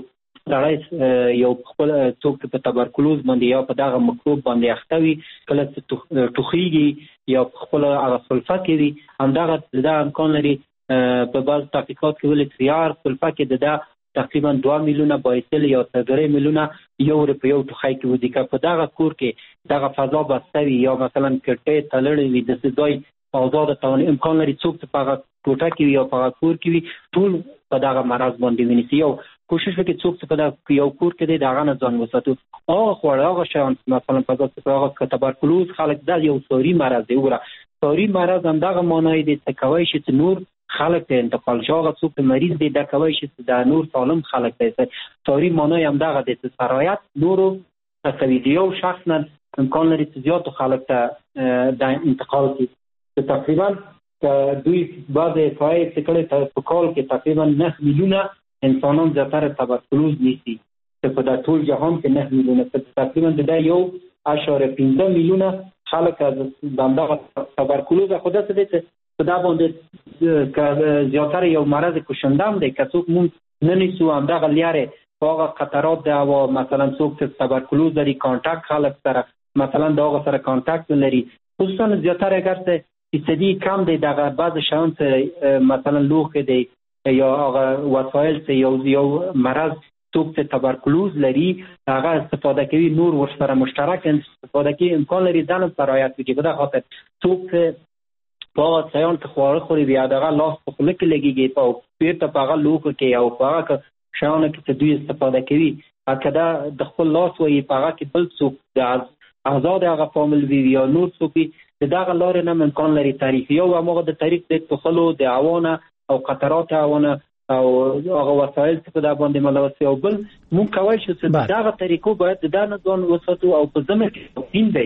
سړی یو خپل څوک په توبرکلوز باندې یا په دغه مکروب باندې اخته وي، کله چې ټوخیږي یا په خپله هغه سلفه کې وي، همدغه دا امکان لري په بعض تحقیقات کې ویلي چې یار سلفه کې د دا تقریبا 2 میلیونه بایسل یا 3 میلیونه یو په یو ټوخی کې ودی. که په دغه کور کې دغه فضا بسته وي یا مثلا کټې تړلې وي د ځای آزاد توان امکان لري څوک چې په هغه ټوټه کې وي یا په هغه کور کې وي ټول په دغه مرض باندې ونیسي. یو کوشش وکړي څوک چې په یو کور کې دی د هغه نه ځان وساتو. هغه خواړه هغه شیان مثلا په هغه توبرکلوز خلک دا یو ساري مرض دی. وګوره ساري مرض همدغه معنی دی چې کولی شي چې نور خلک ته انتقال شي. هغه څوک چې مریض دی دا کولی شي چې د نور سالم خلک ته ساري معنی همدغه دی چې سرایت نورو تسوي د یو شخص نه امکان لري چې زیاتو خلک ته د انتقال کړي. تقریبا دوی بعض احصایې چې کړې په کال کې تقریبا 9 میلیونه انسانان زیاتره توبرکلوز نیسي چې په دا ټول جهان کې 9 میلیونه تقریبا د 1.15 میلیونه خلک د همدغه توبرکلوز خو داسې دی چې په دا باندې زیاتره یو مرض کشنده هم دی. که څوک مونږ نه نیسو همدغه لیارې په هغه خطرات دی او مثلا څوک چې توبرکلوز لري کانتاکت خلک سره مثلا د هغه سره کانتاکت لري خصوصا زیاتره اگر څه فیصدي کم دی دغه بعض شیان چې مثلا لوښي دی یا هغه وسایل چې یو مرض څوک چې توبرکلوز لري هغه استفاده کوي نور ورسره مشترک استفاده کوي امکان لري ځان سرایت وکړي. په دغه خاطر څوک په هغه شیان چې خواړه خوري بیا دغه لاس په خوله کې لګېږي او بېرته په هغه لوښو کې او په هغه شیانو کې چې دوی استفاده کوي که دا د خپل لاس وایي په هغه کې بل څوک د آزاد هغه فامل وي یا نور څوک وي د دغه لارې نه امکان لري تاریخ یو هماغه د تاریخ د تخلو د هوا او خطرات هوا او هغه وسایل چې په دا باندې ملوث او بل مونږ کولی شو چې دغه طریقو باید د دا نه ځان وساتو او په ضمن کې واکسین دی.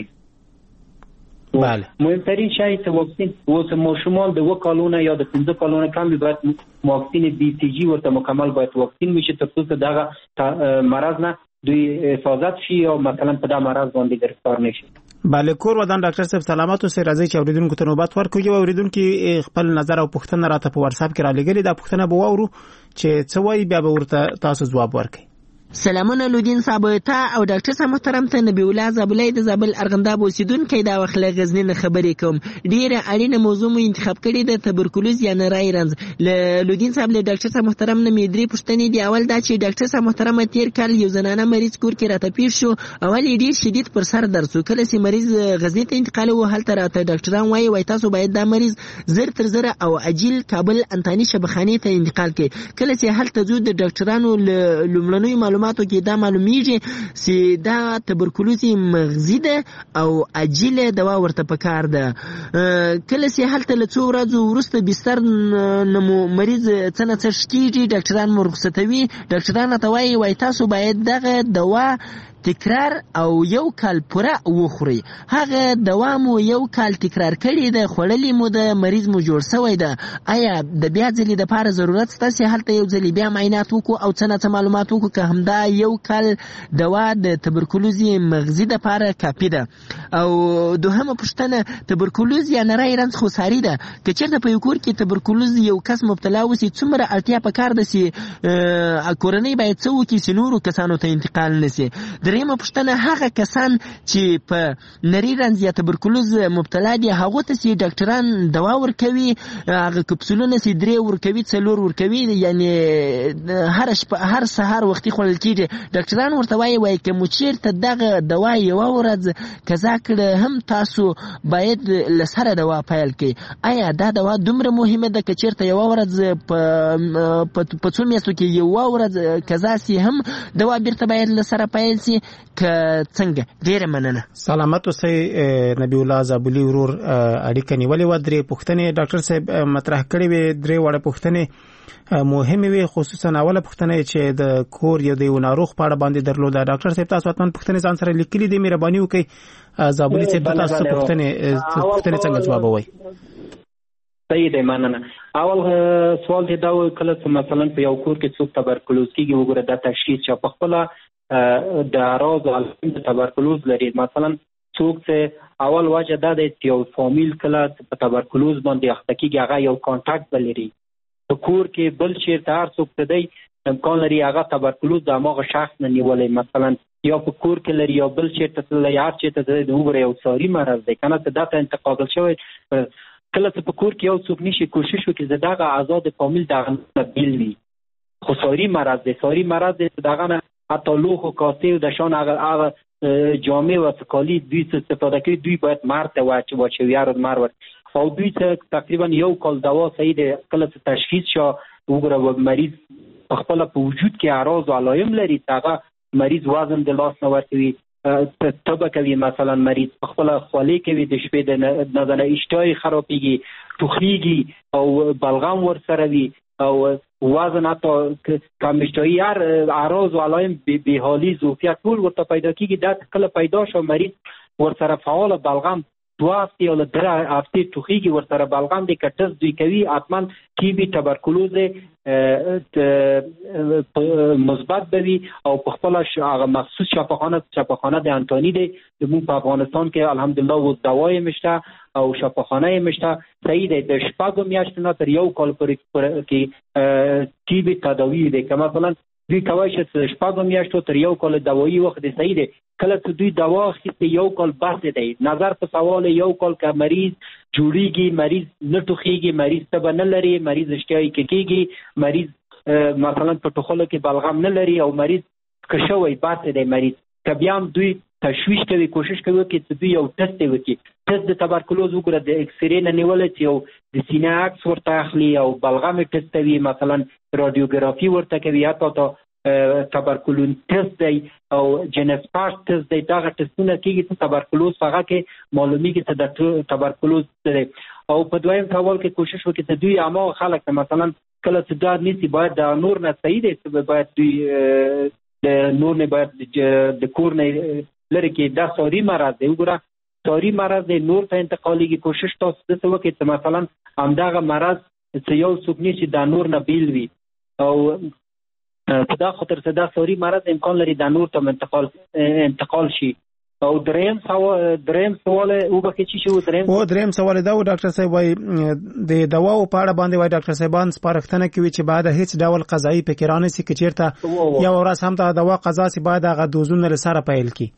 مهمترین شی چې واکسین اوس ماشومان د 2 کالونه یا د 15 کالونه کم باید واکسین بی سی جی ورته مکمل باید واکسین وشي ترڅو چې دغه مرض نه دوی حفاظت شي او مثلا په دا مرض باندې گرفتار نشي. بله کور ودان ډاکټر صاحب سلامات اوسئ. راځي چې اوریدونکو ته نوبت ورکړو. یو اوریدونکو خپل نظر او پوښتنه راته په واتس اپ کې را لګلې دا پوښتنه به واورو چې څه وایي بیا به ورته تاسو ځواب ورکړئ. سلامونه لودین صاحب ته او ډاکټر صاحب محترم ته نبی الله زابلای د زابل ارغنداب اوسیدونکو دا وخت له غزنی نه خبرې کوم. ډیره اړینه موضوع مو انتخاب کړې ده، تبرکلوز یا نری رنځ. لودین صاحب له ډاکټر صاحب محترم نه مې درې پوښتنې دي. اول دا چې ډاکټر صاحب محترم تیر کال یو زنانه مریض کور کې راته پیښ شو، اول یې ډیر شدید پر سر درد شو. کله چې مریض غزنی ته انتقال و هلته راته ډاکټران وایي تاسو باید دا مریض زر تر زر او عاجل کابل انتانی شبخانه ته انتقال کړئ. کله چې هلته ځو د ډاکټرانو لومړنیو معلوماتو کې دا معلومیږي چې دا تبرکلوزي مغزي ده او عاجله دوا ورته پکار ده. کله چې هلته له څو ورځو وروسته بستر نمو مریض څنګه څشکیږي ډاکټران مو رخصتوي. ډاکټران ته وایي تاسو باید دغه دوا تکرار او یو کال پوره وخوري. هغه دوا مو یو کال تکرار کړی ده، خوړلی مو د مریض مو جوړ شوی ده. آیا د بیا ځلې دپاره ضرورت شته چې هلته یو ځلې بیا معاینات وکړو او څه معلومات وکړو که همدا یو کال دوا د تبرکلوزي مغزي دپاره کافي ده؟ او دوهمه پوښتنه، تبرکلوز یا نری رنځ خو ساري ده، که چېرته په یو کور کې تبرکلوز یو کس مبتلا وسي څومره اړتیا پکار ده چې کورنۍ باید څه وکړي چې نورو کسانو ته انتقال نشي؟ دریمه پوښتنه، هغه کسان چې په نری رنځ یا تبرکلوز مبتلا دي هغو ته چې ډاکټران دوا ورکوي، هغه کپسولونه چې 3 ورکوي 4 ورکوي، یعنې هر سهار وختي خوړل کېږي. ډاکټران ورته وایي که مو چېرته دغه دوا یوه ورځ قضا کړه هم تاسو باید له سره دوا پیل کړئ. آیا دا دوا دومره مهمه ده که چېرته یوه ورځ په څو میاشتو کې یوه ورځ قضا سي هم دوا بیرته باید له سره پیل سي که څنګه؟ ډیره مننه. سلامت اوسئ نبی الله زابلی ورور. اړیکه نیولې وه. 3 پوښتنې ډاکټر صاحب مطرح کړې وې، 3 وړه پوښتنې مهمې وي، خصوصا اوله پوښتنه چې د کور یا د یو ناروغ په اړه باندې درلوده. ډاکټر صاحب تاسو اتمن پوښتنې ځان سره لیکلي دي، مهرباني وکړئ زابلی صاحب تاسو پوښتنې څنګه جوابوئ؟ صحیح دی، مننه. اول سوال دی دا و کله چې مثلا په یو کور کې څوک تبرکلوز کېږي وګوره دا تشخیص چې په خپله د اعراض او علامات تبرکلوز لري. مثلا څوک چې اول وجه دا دی چې یو فامیل کله په تبرکلوز باندې اخته کېږي هغه یو کانټاکټ به لري په کور کې، بل چېرته هر څوک ته دی امکان لري هغه تبرکلوز د هماغه شخص نه نیولی، مثلا یا په کور کې لري یا بل چېرته تللی، هر چېرته ته دی وګوره یو ساري مرض دی که نه ته دا ته انتقال شوی. کله چې په کور کې یو څوک نشي کوشش وکړي چې دغه اعضا د فامیل دغه نه بیل وي، خو ساري مرض دی. ساري مرض دی چې دغه نه حتی لوښ و کاسې و د شان هغه جامې و کالي دوی څه استفاده کوي دوی باید مرد ته واچوي، هر مر او دوی ته تقریبا یو کال دوا صحیح دی. کله چې تشخیص شو وګوره مریض په خپله په وجود کې اعراض او علایم لري، هغه مریض وزن د لاس نه ورکوي، تبه کوي، مثلا مریض په خپله خولې کوي، د شپې د نظر اشتهای خرابېږي، ټوخېږي او بلغم ورسره وي او وزن حتی کمشتایی، هر اعراض و علایم بېحالي، ضعفیت ټول ورته پیدا کېږي. دا کله پیدا شو مریض ورسره فعال بلغم 2 هفتې یا 3 هفتې ټوخېږي، ورسره بلغم دی که ټس دوی کوي حتما TB تبرکلوز مثبت به وي او په خپله هغه مخصوص شفاخانه د انتانی دی زموږ په افغانستان کې الحمدلله اوس دوا یې مشته او شفاخانه یې مشته. صحیح دی، د 6 میاشتو نه تر 1 کال پورې کې TB تداوی دی که مثلا دوی کولی شي 6 میاشتو تر 1 کال دوایي وخت دی. صحیح دی، کله چې دوی دوا اخیستې 1 کال بس دی. نظر په سوال 1 کال که مریض جوړیږي، مریض نه ټوخېږي، مریض تبه نه لري، مریض اشتهای کېږي، مریض مثلا په ټوخلو کې بلغم نه لري او مریض که شوی بس دی. مریض که بیا هم دوی تشویش کوي، کوشش کوي چې دوی یو ټسټ وکړي. ټسټ د تبرکلوز وګوره د اکسرې نه نیولی چې یو د سینې عکس ورته اخلي او بلغم یې ټسټوي، مثلا رادیوګرافي ورته کوي، حتی ته تبرکلوز ټسټ دی او جنسپاش ټسټ دی. دغه ټسټونه کېږي چې تبرکلوز هغه کې معلومیږي چې د تبرکلوز دی. او په دویم سوال کې کوشش وکړي چې دوی هماغه خلک ته مثلا کله چې دا نیسي باید د نور نه صحیح دی چې باید دوی د نور نه باید د کور نه لرې کې. دا ساري مرض دی، وګوره ساري مرض دی، نور ته انتقالېږي. کوشش تاسو داسې وکړئ چې مثلا همدغه مرض چې یو څوک نیسي دا نور نه بیل وي او په دا خاطر چې دا ساري مرض امکان لري دا نور ته انتقال شي. او دریم سوال او به کې شو دریم سوال دا و ډاکټر صاحب وای د دواو په اړه باندې وای ډاکټر صاحبان سپارښتنه کوي چې بعد هیڅ ډول قضایي فکرانه سي کې چیرته یو ورځ هم دا دوا قضا سي بعد هغه دوزونه لسره پیل کی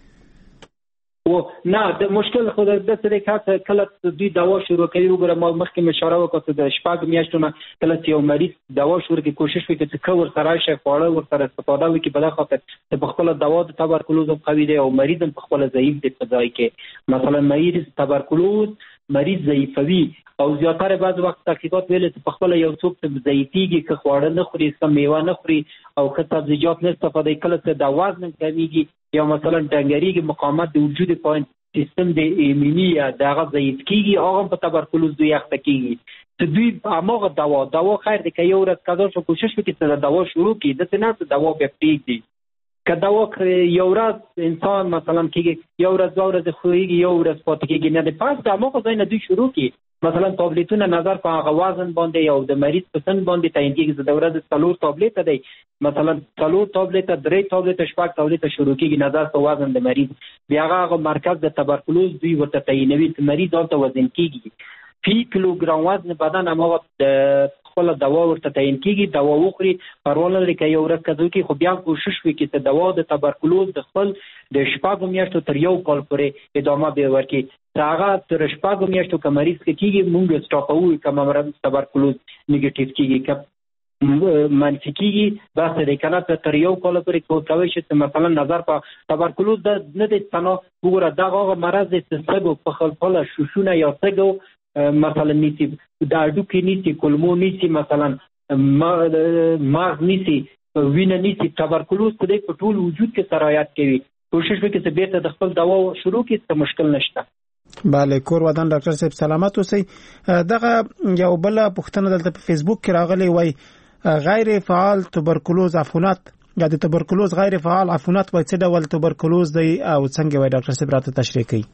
و نه د مشکل خو د څه کله دوی دوا شروع کوي وګوره ما مخکې مشوره وکړه د شپږ میاشتو نه کله چې یو مریض دوا شروع کوي کوشش وکړي چې کور سره شي خواړه ورسره استفاده وکړي بل خاطر په خپل دوا د تبرکلوز قوي دی او مریض په خپل ضعیف دی په ځای کې مثلا مریض تبرکلوز مریض ضعیفوي او زیاتره بعض وخت تحقیقات ویل چې په خپل یو څوک ضعیفيږي که خواړه نه خوري سم میوه نه خوري او که سبزیجات نه استفاده کله چې د وزن کمیږي یا مثلا ډنګریږي مقاومت د وجود پوینټ سیستم د ایمنی دغه ضعیف کیږي هغه په تبرکلوز دوی اخته کیږي چې دوی هغه دوا خیر دی که یو ورځ کذا شو کوشش وکړي چې دوا شروع کړي د څه نه دوا به پریږدي که دوا یو ورځ انسان مثلا کیږي یو ورځ دوه ورځې خوريږي یو ورځ پاتې کیږي نه د پاس د هغه ځای نه دوی شروع کړي مثلا ټابلیټونه نظر په هغه وزن باندې او د مریض په سن باندې تعیین کیږي د ورځې 4 ټابلیټ دی مثلا 4 ټابلیټ 3 ټابلیټ شپږ ټابلیټ شروع کیږي نظر په وزن د مریض بیا هغه مرکز د تبرکلوز دوی ورته تعینوي چې مریض ته وزن کیږي فی کیلوګرام وزن بدن هغه د خپل دوا ورته تعین کیږي دوا وخوري پرواله لري که یو ورځ کدو کې خو بیا کوشش وکړي چې دوا د تبرکلوز د خپل د شپږ میاشتو تر یو کال پورې ادامه به ورکړي هغه تر شپږ میاشتو که مریض کېږي مونږ سټاپوو که مرض تبرکلوز نیگیټیو کېږي که منفي کېږي بس دی که نه تر یو کال پورې کولی شي چې مثلا نظر په تبرکلوز د نه دی تنها وګوره دغه هغه مرض دی چې سږو په خپله شوشونه یا سږو مثلا نیسی د اډوکې نیسی کولمو نیسی مثلا مغز نیسی وینه نیسی تبرکلوز په دې په ټول وجود کې سرایت کوي کوشش وکړي چې بیرته د خپل دوا شروع کړي څه مشکل نشته بله کور ودان ډاکټر صاحب سلامت اوسئ دغه یو بل پوښتنه دلته په فیسبوک کې راغلی وای غیر فعال تبرکلوز عفونت یا د تبرکلوز غیر فعال عفونت وای څه ډول تبرکلوز دی او څنګه وای ډاکټر صاحب راته تشریح کړئ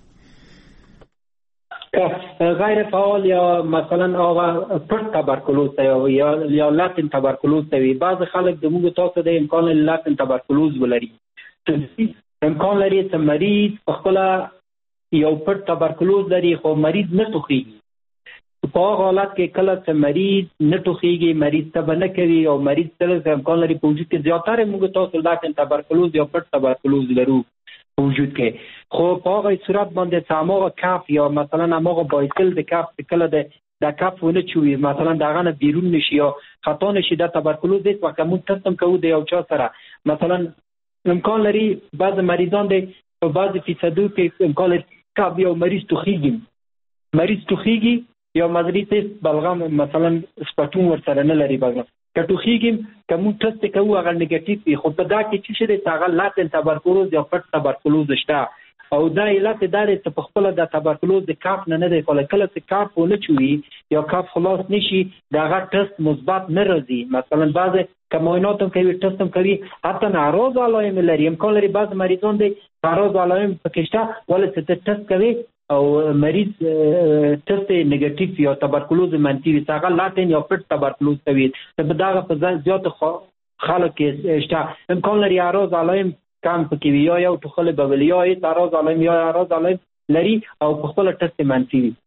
غیر فعال یا مثلا هغه پټ تبرکلوز دی یا لاتن تبرکلوز دی بعض خلک د موږ تاسو د امکان لاتن تبرکلوز ولري امکان لري چې مریض په خپل یو پټ تبرکلوز لري خو مریض نه ټوخیږي په هغه حالت کې کله چې مریض نه ټوخیږي مریض تبه نه کوي او مریض سره امکان لري په وجود کې زیاتره موږ تاسو لاتن تبرکلوز یا پټ تبرکلوز لرو وجود کې خو په هغه صورت باندې چې هغه کاف یا مثلا هغه بایسل د کاف کله د کاف ونه چوي مثلا دغه نه بیرون نشي یا خطا نشي د تبرکلوز د وخت مون تستم کوو د یو چا سره مثلا امکان لري بعض مریضان د په بعض فیصدو کې امکان لري کاف یو مریض توخیږي یا مریض بلغم مثلا سپټون ورسره نه لري بلغم کټوخیږي کوم ټست کوو هغه نیگیټیو وي خو په دا کې چې شته هغه لاتن تبرکلوز یا پټ تبرکلوز شته او دا علت دا دی چې په خپل د تبرکلوز د کاف نه دی کله چې کاف ونه چوي یا کاف خلاص نشي داغه ټست مثبت نه راځي مثلا بعض کماینات هم کوي ټست هم کوي حتی ناروز علائم لري امکان لري بعض مریضان دی ناروز علائم پکې شته ولې چې ټست کوي او مریض ټست نیگیټیو یا تبرکلوز منفي وي هغه لاتن یا پټ تبرکلوز کوي په دغه په ځای زیات خلک کې شته امکان لري ناروز علائم کم پکې وي یا یو ټوخل ببل یا ناروز علائم یا ناروز علائم لري او په خپل ټست منفي وي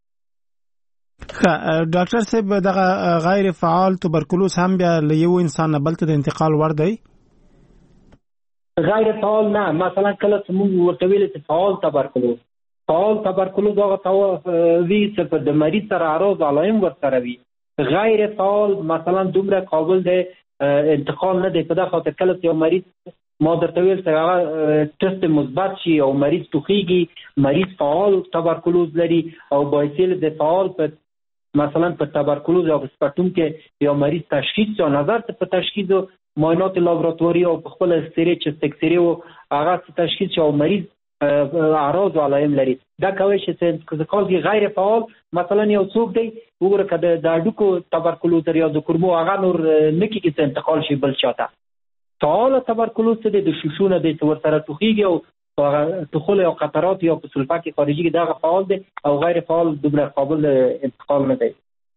ډاکټر صاحب دغه غیر فعال تبرکلوز هم بیا له یو انسان نه بل ته د انتقال وړ دی غیر فعال نه مثلا کله چې موږ ورته ویل چې فعال تبرکلوز هغه وی چې د مریض سره اعراض علائم ورسره وي غیر فعال مثلا دومره قابل دی انتقال نه دی په دغه خاطر کله چې یو مریض ما درته ویل چې هغه ټست مثبت شي او مریض ټوخیږي مریض فعال تبرکلوز لري او بایسل د فعال په مثلا په تبرکلوز او سپټوم کې یو مریض تشخیص او نظر په تشخیص او معاینات لابراتواري او په خپل استری چې تکسری او هغه تشخیص او مریض اعراض علائم لري دا کوي چې کله غیر فعال مثلا یو څوک دی وګوره کده د اډوکو تبرکلوز یا د کورمو هغه نور نکی کې انتقال شي بل چاته فعال تبرکلوز د شوشونه د ورسره توخیږي او دخول او قطرات یا په سلفه کې خارجي دغه فعال دی او غیر فعال دومره قابل انتقال نه دی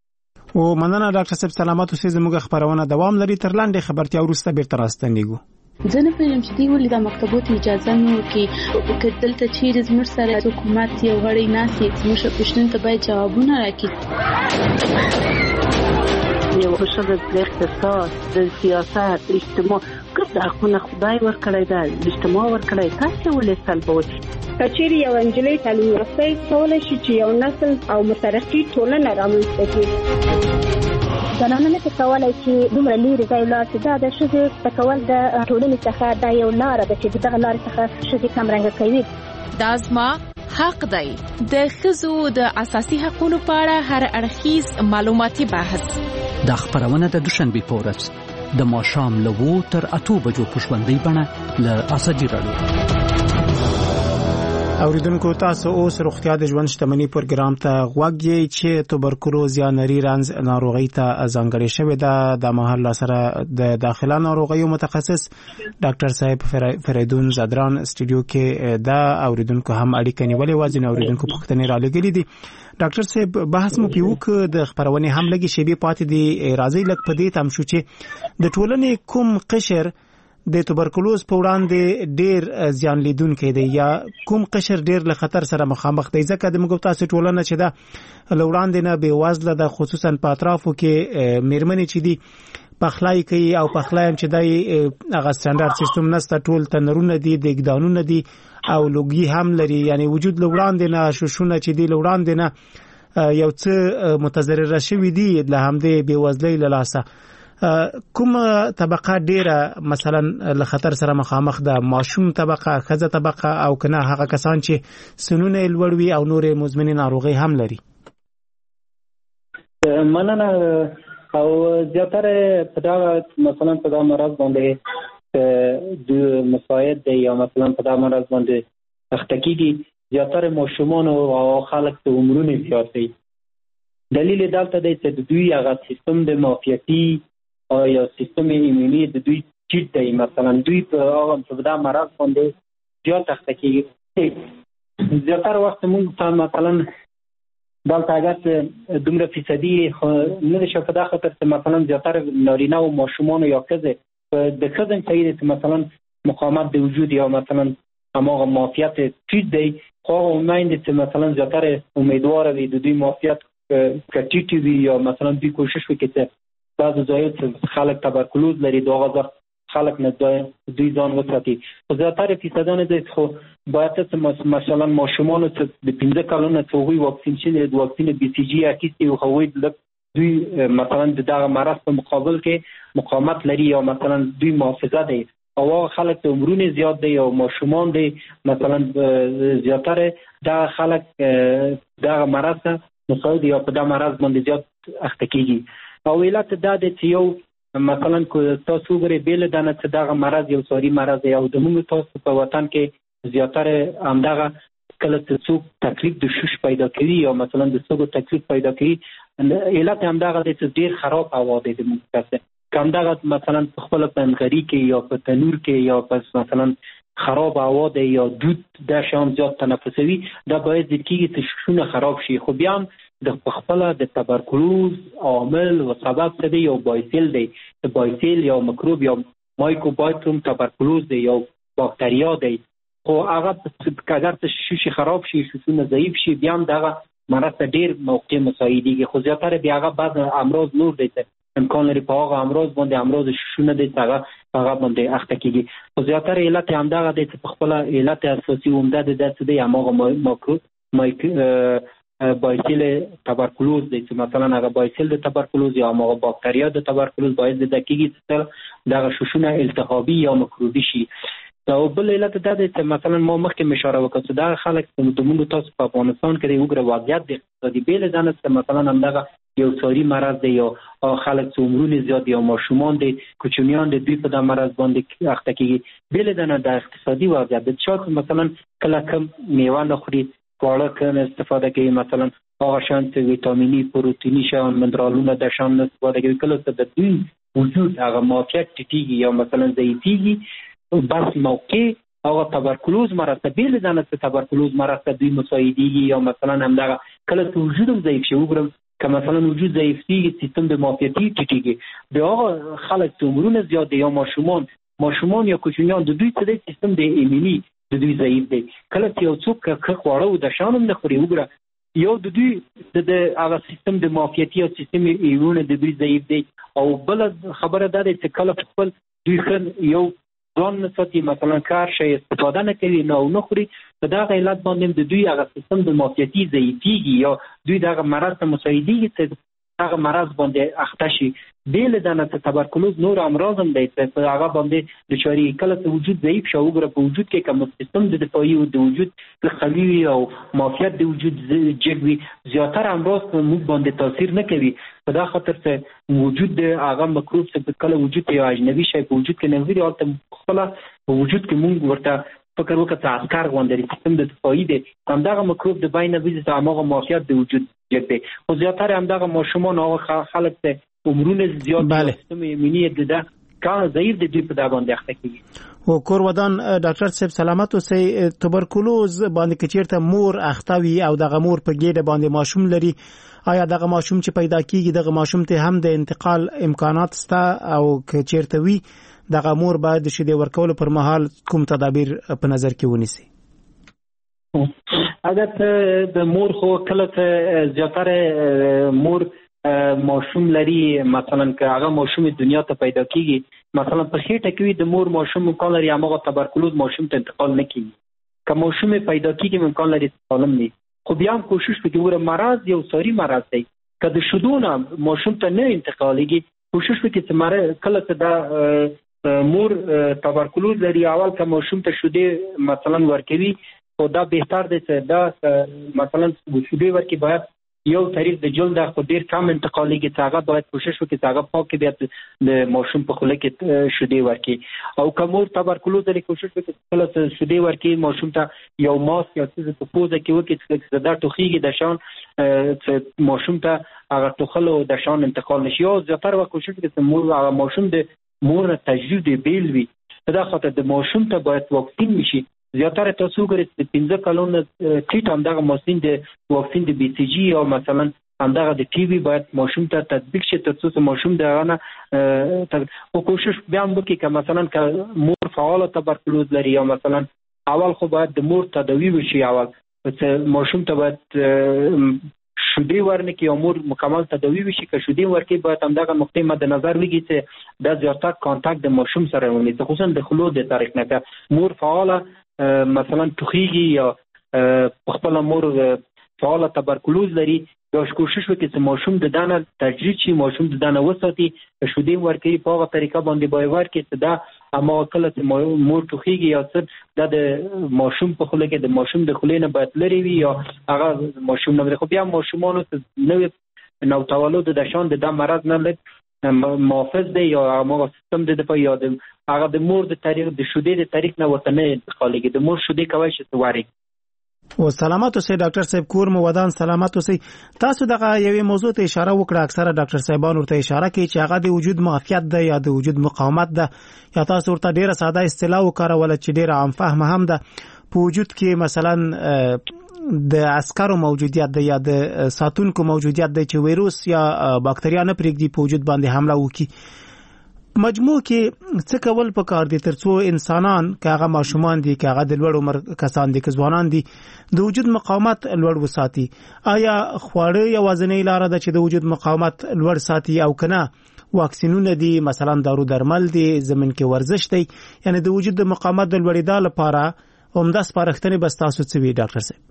او مننه ډاکټر صاحب سلامت اوسئ زموږ خبرونه دوام لري تر لاندې خبرتیا ورسته بیرته راستنیږو زه نه پوهېږم چې دوی ولې دا مکتبو ته اجازه نه ورکوي. که دلته چیرې زموږ سره حکومت یو غړی ناست وي زموږ پوښتنو ته باید جوابونه راکړي. یو ښه د اقتصاد د سیاست اجتماع کوم د حقونه خدای ورکړی ده اجتماع ورکړی تاسو ولې سلبوي. کچېرې یو نجلۍ تعلیم یافته کولی شي چې یو نسل او مترقي ټولنه رامنځته کړي. زنانه نه کولی چې دومره لرې ځای ولاړ شي. دا د ښځې زده کول د ټولنې څخه دا یو لاره ده چې دغه لارې څخه ښځې کمرنګه کوي. دا زما حق دی. د ښځو د اساسي حقوقو په اړه هر اړخیز معلوماتي بحث. دا خبرونه د دوشنبه په ورځ د ماښام له 2 تر 8 بجو په ژوندۍ بڼه له اساجي راډیو. اوریدونکو تاسو اوس روغتیا د ژوند شتمنۍ پروګرام ته غوږ یې چې توبرکلوز یا نری رنځ ناروغي ته ځانګړې شوې ده. د مهال سره د داخله ناروغیو متخصص ډاکټر صاحب فریدون زدران سټوډیو کې دا اوریدونکو هم اړیکه نیولې و. ځینې اوریدونکو پوښتنې را لګلې دي. ډاکټر صاحب بحث مو پیوک د خبرونه هم لګي شی به پاتې دي. راځي لک پدې تم شو چې د ټولنې کوم قشر د توبرکلوز په وړاندې ډیر زیان لیدونکي دی یا کوم قشر ډیر له خطر سره مخامخ دی. ځکه د موږ تاسو ټولنه چې دا لوړاندې نه به وازله د خصوصا په اطرافو کې میرمنې چې دی پخلای کوي او پخلایم چې دای هغه سټانډرډ سیستم نسته ټول تنرونه دي د ګدانونه دي او لوګي هم لري. یعنی وجود لوړاندې نه شوشونه چې دی لوړاندې نه یو څه متضرر شوی دي له همدې به وزلې له لاسه. کوم طبقه ډیره مثلا له خطر سره مخامخ ده؟ ماشوم طبقه، ښځه طبقه او کنه هغه کسان چې سنونه لوړ وي او نور مزمنې ناروغي هم لري؟ مننه. او زیاتره په دا مثلا په دا مرض باندې د مساعد دی یا مثلا په دا مرض باندې اخته کیږي زیاتره ماشومان او خلک ته عمرونه زیات دي. دلیل دلته دی چې د دوی هغه سیستم د معافیتي او یا سیستم ایمنی د دوی چیت دی. مثلا دوی په هغه دا مرض باندې زیات اخته کیږي. زیاتره وخت موږ مثلا دلته اگر دومره فیصدي نه شي په دغه خاطر چې مثلا زیاتره نارینه او ماشومان یا ښځې د ښځې صحیح دي مثلا مقاومت د وجود یا مثلا هماغه معافیت چیت دی. خو ومایند چې مثلا زیاتره امیدوار وي د دوی معافیت کټیټي وي یا مثلا دوی کوشش وکړي چې بعض ځایو خلک تبرکلوز لري دغه خلک نه دوی ځان وساتي. خو زیاتره فیصدانه دي خو باید مثلا ماشومان ته د 15 کلونو څخه واکسین شي د واکسین بي سي جي اکیسي او خوي دوی مثلا دغه مرض په مقابل کې مقاومت لري یا مثلا دوی محافظه دي او خلک ته عمرونه زیات دي او ماشومان دي مثلا زیاتره دا خلک دغه مرض مساعد یا په دا مرض باندې زیات اخته کیږي. او علت دا د یو مثلا کو تاسو غره بیل دانه چې دغه مرض یو سوري مرض دی او د موږ تاسو په وطن کې زیاتره همدغه کله چې څوک تکلیف د شوش پیدا کوي یا مثلا د څوک تکلیف پیدا کوي علت همدغه د ډیر خراب هوا دی د موږ څخه همدغه مثلا په خپل پنځغري کې یا په تنور کې یا په مثلا خراب هوا دی یا دود د شام زیات تنفسوي دا باید د کیږي چې شونه خراب شي. خو بیا د خپل د تبرکلوز عامل او سبب څه دی یو بایسیل دی. د بایسیل یا میکروب یا مایکوبایوم تبرکلوز دی یا باکتریا دی. خو هغه اگر څه شي خراب شي شونه ضعیف شي بیا دغه مرض ډیر موقع مساعدېږي. خو زیاتره بیا هغه بعض امراض نور دي امکان لري په هغه امراض باندې امراض شونه دي هغه باندې اخته کیږي. خو زیاتره علت همدغه دي چې په خپل علت اساسي عمده د دې د هغه مایکروب بایسیل تبرکلوز دی چې مثلا هغه بایسیل د تبرکلوز یا هغه باکتریا د تبرکلوز باعث د کیږي چې دغه شوشونه التهابي یا میکروبي شي. او بل علت دا دی چې مثلا ما مخکې اشاره وکړه چې دا خلک د موږ تاسو په افغانستان کې د وګړو واقعیت د اقتصادي بیل ځان څخه مثلا همدغه یو سوري مرض دی یا خلک چې عمرونه زیات یا ماشومان دي کوچنیان دي دوی په دا مرض باندې اخته کیږي. بیل نه د اقتصادي واقعیت د چا مثلا کله کم میوه نه خوري خواړه کنه استفاده کوي مثلا هغه شان چې ویټامیني پروتیني شان منرالونه د شان استفاده کوي کله چې د دوی وجود هغه موقعیت ټیټیږي یا مثلا ضعیفیږي بس موقع هغه تبرکلوز مرض ته بیل ځان ته تبرکلوز مرض ته دوی مساعدېږي یا مثلا همدغه کله چې وجود ضعیف شي وګورم که مثلا وجود ضعیف شي سیستم د معافیتي ټیټیږي بیا هغه خلک چې عمرونه زیات دي یا ماشومان ماشومان یا کوچنیان د دوی څه د سیستم د ایمني د دوی ضعیف دی. کله چې یو څوک خواړه او د شانم نه خوري وګوره یو د دوی د هغه سیستم د معافیتي او سیستم ایمون د دوی ضعیف دی. او بل خبره ده چې کله خپل دوی یو ځان نساتي مثلا کار شي استفاده نه کوي نه خوري په دا علت باندې د دوی هغه سیستم د معافیتي ضعیفيږي یا دوی دغه مرض ته مساعدېږي چې هغه مرض باندې اخته شي. بیل دنه تبرکلوز نور امراض هم دی چې هغه باندې د چاري کله چې وجود ضعیف شو وګوره په وجود کې کوم سیستم د دفاعي او د وجود قوي او معافیت د وجود جګوي زیاتره امراض موږ باندې تاثیر نه کوي. په دا خاطر چې وجود د هغه مکروب چې کله وجود یو اجنبي شی په وجود کې نه وي او خپل په وجود کې موږ ورته فکر وکړه چې عسكر غوندري سیستم د دفاعي دی همدغه مکروب د بین ویزه ته هغه معافیت د وجود جګ دی. خو زیاتره همدغه ماشومان او خلک ته عمرونه زیات سیستم ایمني د کار ضعیف دی په دا باندې اخته کیږي. او کور ودان ډاکټر صاحب سلامت اوسئ. تبرکلوز باندې کچیرته مور اختوي او دغه مور په ګډه باندې ماشوم لري آیا دغه ماشوم چې پیدا کیږي دغه ماشوم ته هم د انتقال امکانات شته او کچیرته وي دغه مور باید د شیدې ورکولو پر مهال کوم تدابیر په نظر کې ونیسي؟ عادت د مور خو کله ته زیاتره مور ماشوم لري مثلا که هغه ماشوم دنیا ته پیدا کیږي مثلا په خېټه کې د مور ماشوم امکان لري هغه تبرکلوز ماشوم ته انتقال نه کیږي. که ماشوم پیدا کیږي امکان لري سالم وي خو بیا هم کوشش وکړي ور مرض یو ساری مرض دی که د شودونه ماشوم ته نه انتقالېږي کوشش وکړي چې کله ته دا مور تبرکلوز لري اول که ماشوم ته شودې مثلا ورکوي خو دا بهتر دی چې دا مثلا شودې ورکړي باید یو طریق د جلد خو ډیر کم انتقالېږي چې هغه باید کوشش وکړي چې هغه پاک بیا د ماشوم په خوله کې شودې ورکړي. او که مور تبرکلوز لري کوشش وکړي چې کله شودې ورکړي ماشوم ته یو ماسک یا څه په پوزه کې وکړي چې دا ټوخیږي د شان چې ماشوم ته هغه ټوخل او د شان انتقال نشي. او زیاتره کوشش وکړي چې مور هغه ماشوم د مور تجربه دی بیل وي په دا خاطر د ماشوم ته باید واکسین وشي. زیاتره تاسو ګورئ د 15 کلونو ټیټ همدغه واکسین د واکسین د بي سي جي او مثلا همدغه د ټي بي باید ماشوم ته تطبیق شي ترڅو چې ماشوم دغه نه او کوشش بیا هم وکړي که مثلا که مور فعال تبرکلوز لري یا مثلا اول خو باید د مور تداوی وشي اول چې ماشوم ته باید شودې ورنکي او مور مکمل تداوی وشي که شودې ورکي باید همدغه نقطې مد نظر وګوري چې دا زیاته کانټاکټ د ماشوم سره ونیسي خصوصا د خلو د طریق نه مور فعاله مثلا ټوخیږي یا خپل مور فعاله تبرکلوز لري دا کوشش وکړي چې ماشوم د دانه تجرید شي ماشوم د دانه وساتي شودې ورکي په هغه طریقه باندې باید ورکي چې دا اما کله چې مور ټوخیږي یا څه دا د ماشوم په خوله کې د ماشوم د خولې نه باید لري وي یا هغه ماشوم نه خو بیا ماشومانو ته نوې نو تولد د شان د مرض نه لږ محافظ دی یا هغه سیستم د په یاد هغه د مور د تاریخ د شودې د تاریخ نه وته نه انتقالېږي د مور شودې کوي چې واري. و سلامات اوسئ ډاکټر صاحب کور مو ودان سلامات اوسئ. تاسو دغه یوې موضوع ته اشاره وکړه اکثره ډاکټر صاحبان ورته اشاره کوي چې هغه د وجود معافیت ده یا د وجود مقاومت ده یا تاسو ورته ډیره ساده اصطلاح وکاروله چې ډیره عام فهمه هم ده په وجود کې مثلا د عسکرو موجودیت ده یا د ساتونکو موجودیت ده چې وایروس یا باکتریا نه پرېږدي په وجود باندې حمله وکړي. مجموع کې څه کول پکار دي ترڅو انسانان کاغه ماشومان دي کاغه د لوړ عمر کسان دي ځوانان دي د وجود مقاومت لوړ وساتي؟ آیا خواړه یوازینی لار ده چې د وجود مقاومت لوړ ساتي او کنه واکسینونه دي مثلا دارو درمل دي زمين کې ورزش دي یعنی د وجود مقاومت د لوړېدا لپاره عمده سپارښتنې بس تاسو څه وی ډاکټر صاحب؟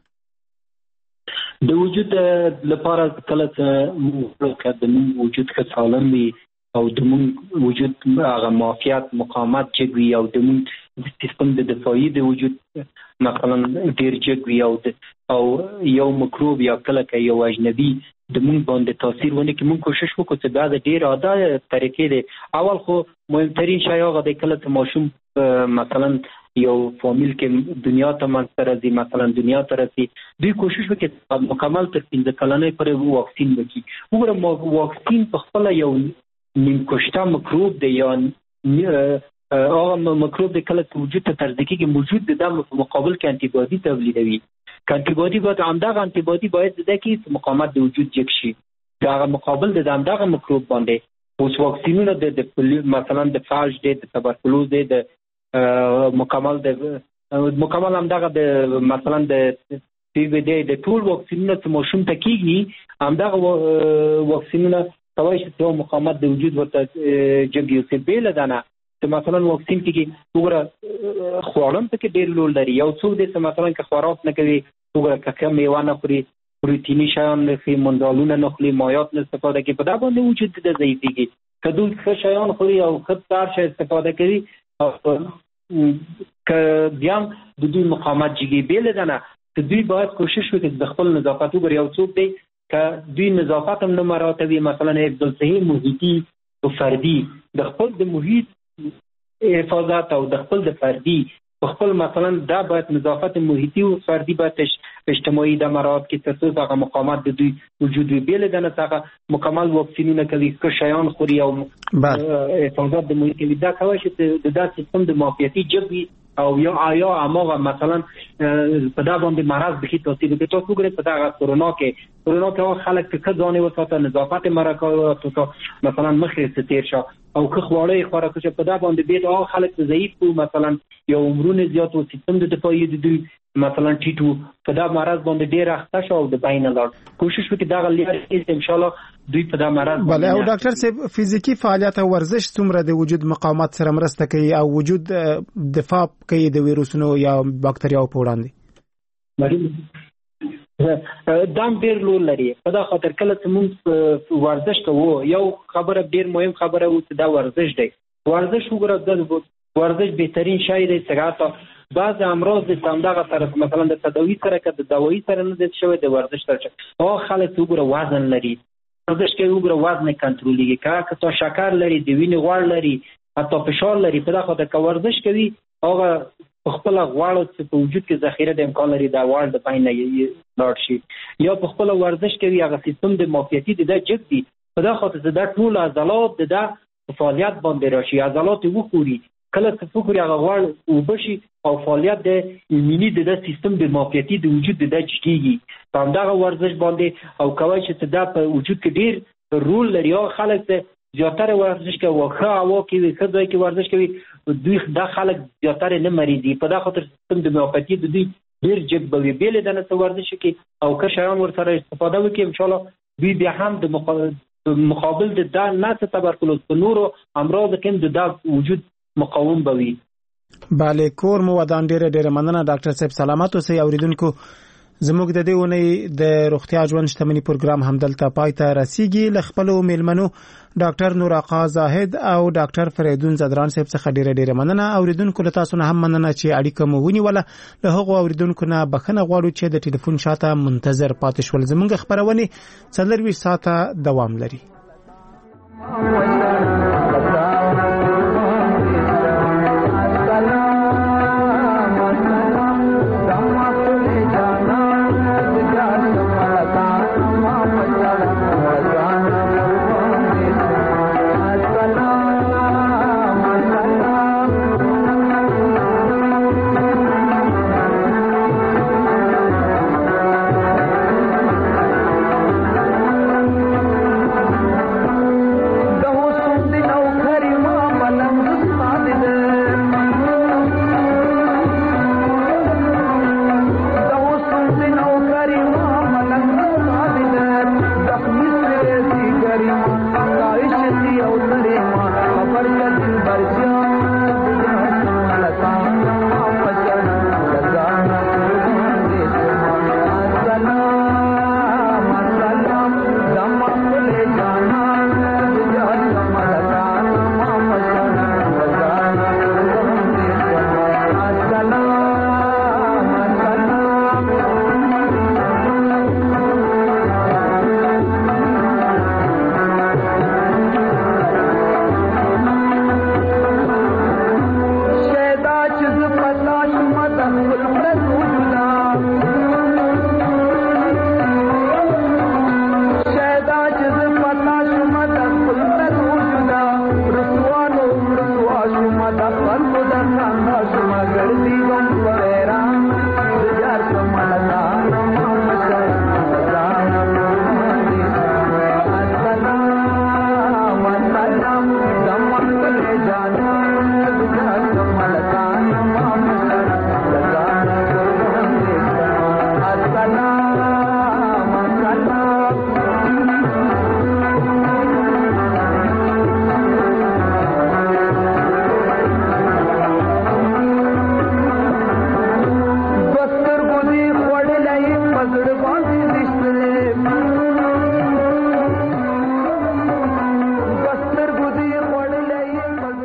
د وجود لپاره کله چې د وجود کې سالم وي او د مون وجود هغه معافیت مقاومت جګوي او د مون سیستم د دفاعي د وجود مثلا ډیر جګوي او یو مکروب یا کله کې یو اجنبي د مون باندې تاثیر ونه کې مون کوشش وکړو چې دا د ډیر عادت طریقې دی. اول خو مهمترین شی هغه د کله چې ماشوم مثلا یو فامیل کې دنیا ته منځ مثلا دنیا ته رسي دوی کوشش وکړي مکمل تر 15 کلنۍ پورې واکسین وکړي. وګوره واکسین په خپل یو نیم کشته مکروب دی یا هغه مکروب د کله وجود ته ترځکیږي موجود د مقابل کې انټي باډي تولیدوي. انټي باډي باید همدغه انټي باډي باید د کې مقاومت د وجود جګ شي دا مقابل د همدغه مکروب باندې اوس واکسینونه د مثلا د فالج دی، د تبرکلوز دی، د مکمل همدغه د مثلا د پی وی دی، د ټول واکسینونه چې ماشوم ته کیږي همدغه واکسینونه کوي چې مقاومت د وجود ورته جګي او بیل ده نه. چې مثلا واکسین کې وګوره خوړم ته کې ډېر لول لري، یو څوک دې چې مثلا که خوراک نه کوي وګوره که میوه نه خوري، پروتینی شیان نه خوري، منرالونه نه خوري، مایعات نه استفاده کوي، په دا باندې وجود د ضعیفېږي. که دوی ښه شیان خوري او ښه کار شی استفاده کوي که بیا هم د دوی مقاومت جګي بیل ده نه. که دوی باید کوشش وکړي د خپل نظافت وګوري، یو څوک دی که دوی نظافت هم نه مراعاتوي، مثلا حفظ الصحې محیطي او فردي، د خپل د محیط حفاظت او د خپل د فردي په خپل مثلا دا باید نظافت محیطي او فردي باید اجتماعي د مراعات کې تر څو هغه مقاومت د دوی وجود وي. بیل ده نه هغه مکمل واکسینونه کوي، که شیان خوري او حفاظت د محیط کوي، دا کوي چې د دا سیستم د معافیتي جبي او یا هغه مثلا په دا باندې مرض به تاثیر وکړي. تاسو وګورئ په دا کورونا کې خلک که ځان وساته نظافت مراعات مثلا مخې ستیر شو او که خواړه خوراک چې په دا باندې به خلک ضعیف وو، مثلا یو عمرونه زیات او سیستم د دفاعي د دوی مثلا ټیټو په دا مرض باندې ډیر اخته شو او د بین لاړ. کوشش وکړي دا غلي ان شاء الله دوی په دا مرض بله. او ډاکټر صاحب فزیکی فعالیت او ورزش څومره د وجود مقاومت سره مرسته کوي او وجود دفاع کوي د ویروسونو یا باکتریاو په وړاندې؟ دام ډیر لول لري. په دا خاطر کله چې موږ ورزش کوو، یو خبره ډیر مهم خبره و چې دا ورزش دی. ورزش وګوره، ورزش بهترین شی دی چې بعض امراض د همدغه سره مثلا د تداوی سره که د دوايي سره نه دي شوی د ورزش سره خلک وګوره وزن لري، ورزش کوي وګوره وزن کنټرولېږي، که تا شکر لري، د وینې غوړ لري، حتی فشار لري، په دا خاطر که ورزش کوي هغه په خپل غوړو چې په وجود کې ذخیره د امکان لري دا غوړ د پاین نه لاړ شي، یا په خپل ورزش کوي هغه سیستم د معافیتي د جګ دي، په دا خاطر چې دا ټول عضلات د فعالیت باندې راشي، عضلات وخوري، کله چې فکر هغه غوړ وبشي او فعالیت د ایمنی د سیستم د معافیتي د وجود د جګيږي. په همدغه ورزش باندې او کوي چې دا په وجود کې ډیر رول لري. او خلک ته زیاتره ورزش کوي، ښه هوا کې ښه ځای کې ورزش کوي، دوی دا خلک زیاتره نه مریضي، په دا خاطر سیستم د معافیتي د دوی ډیر جګ بوي. بیل د نه ورزش کوي او که شیان ورسره استفاده وکړي ان شاء الله دوی بیا هم د مقابل د دا ناس تبرکلوز په نورو امراض کې د دا وجود مقاوم بوي. بله، کور مو ودان ډیره مننه ډاکټر صاحب، سلامات اوسئ. اوریدونکو زموږ د دې ونې د روغتیا ژوند شتمنۍ پروګرام همدلته پای ته رسیږي. له خپلو میلمنو ډاکټر نور آقا زاهد او ډاکټر فریدون زدران صاحب څخه ډیره مننه. اوریدونکو له تاسو نه هم مننه چې اړیکه مو ونیوله. له هغو اوریدونکو نه بخښنه غواړو چې د ټلیفون شاته منتظر پاتې شول. زموږ خبرونه 24 ساعته دوام لري.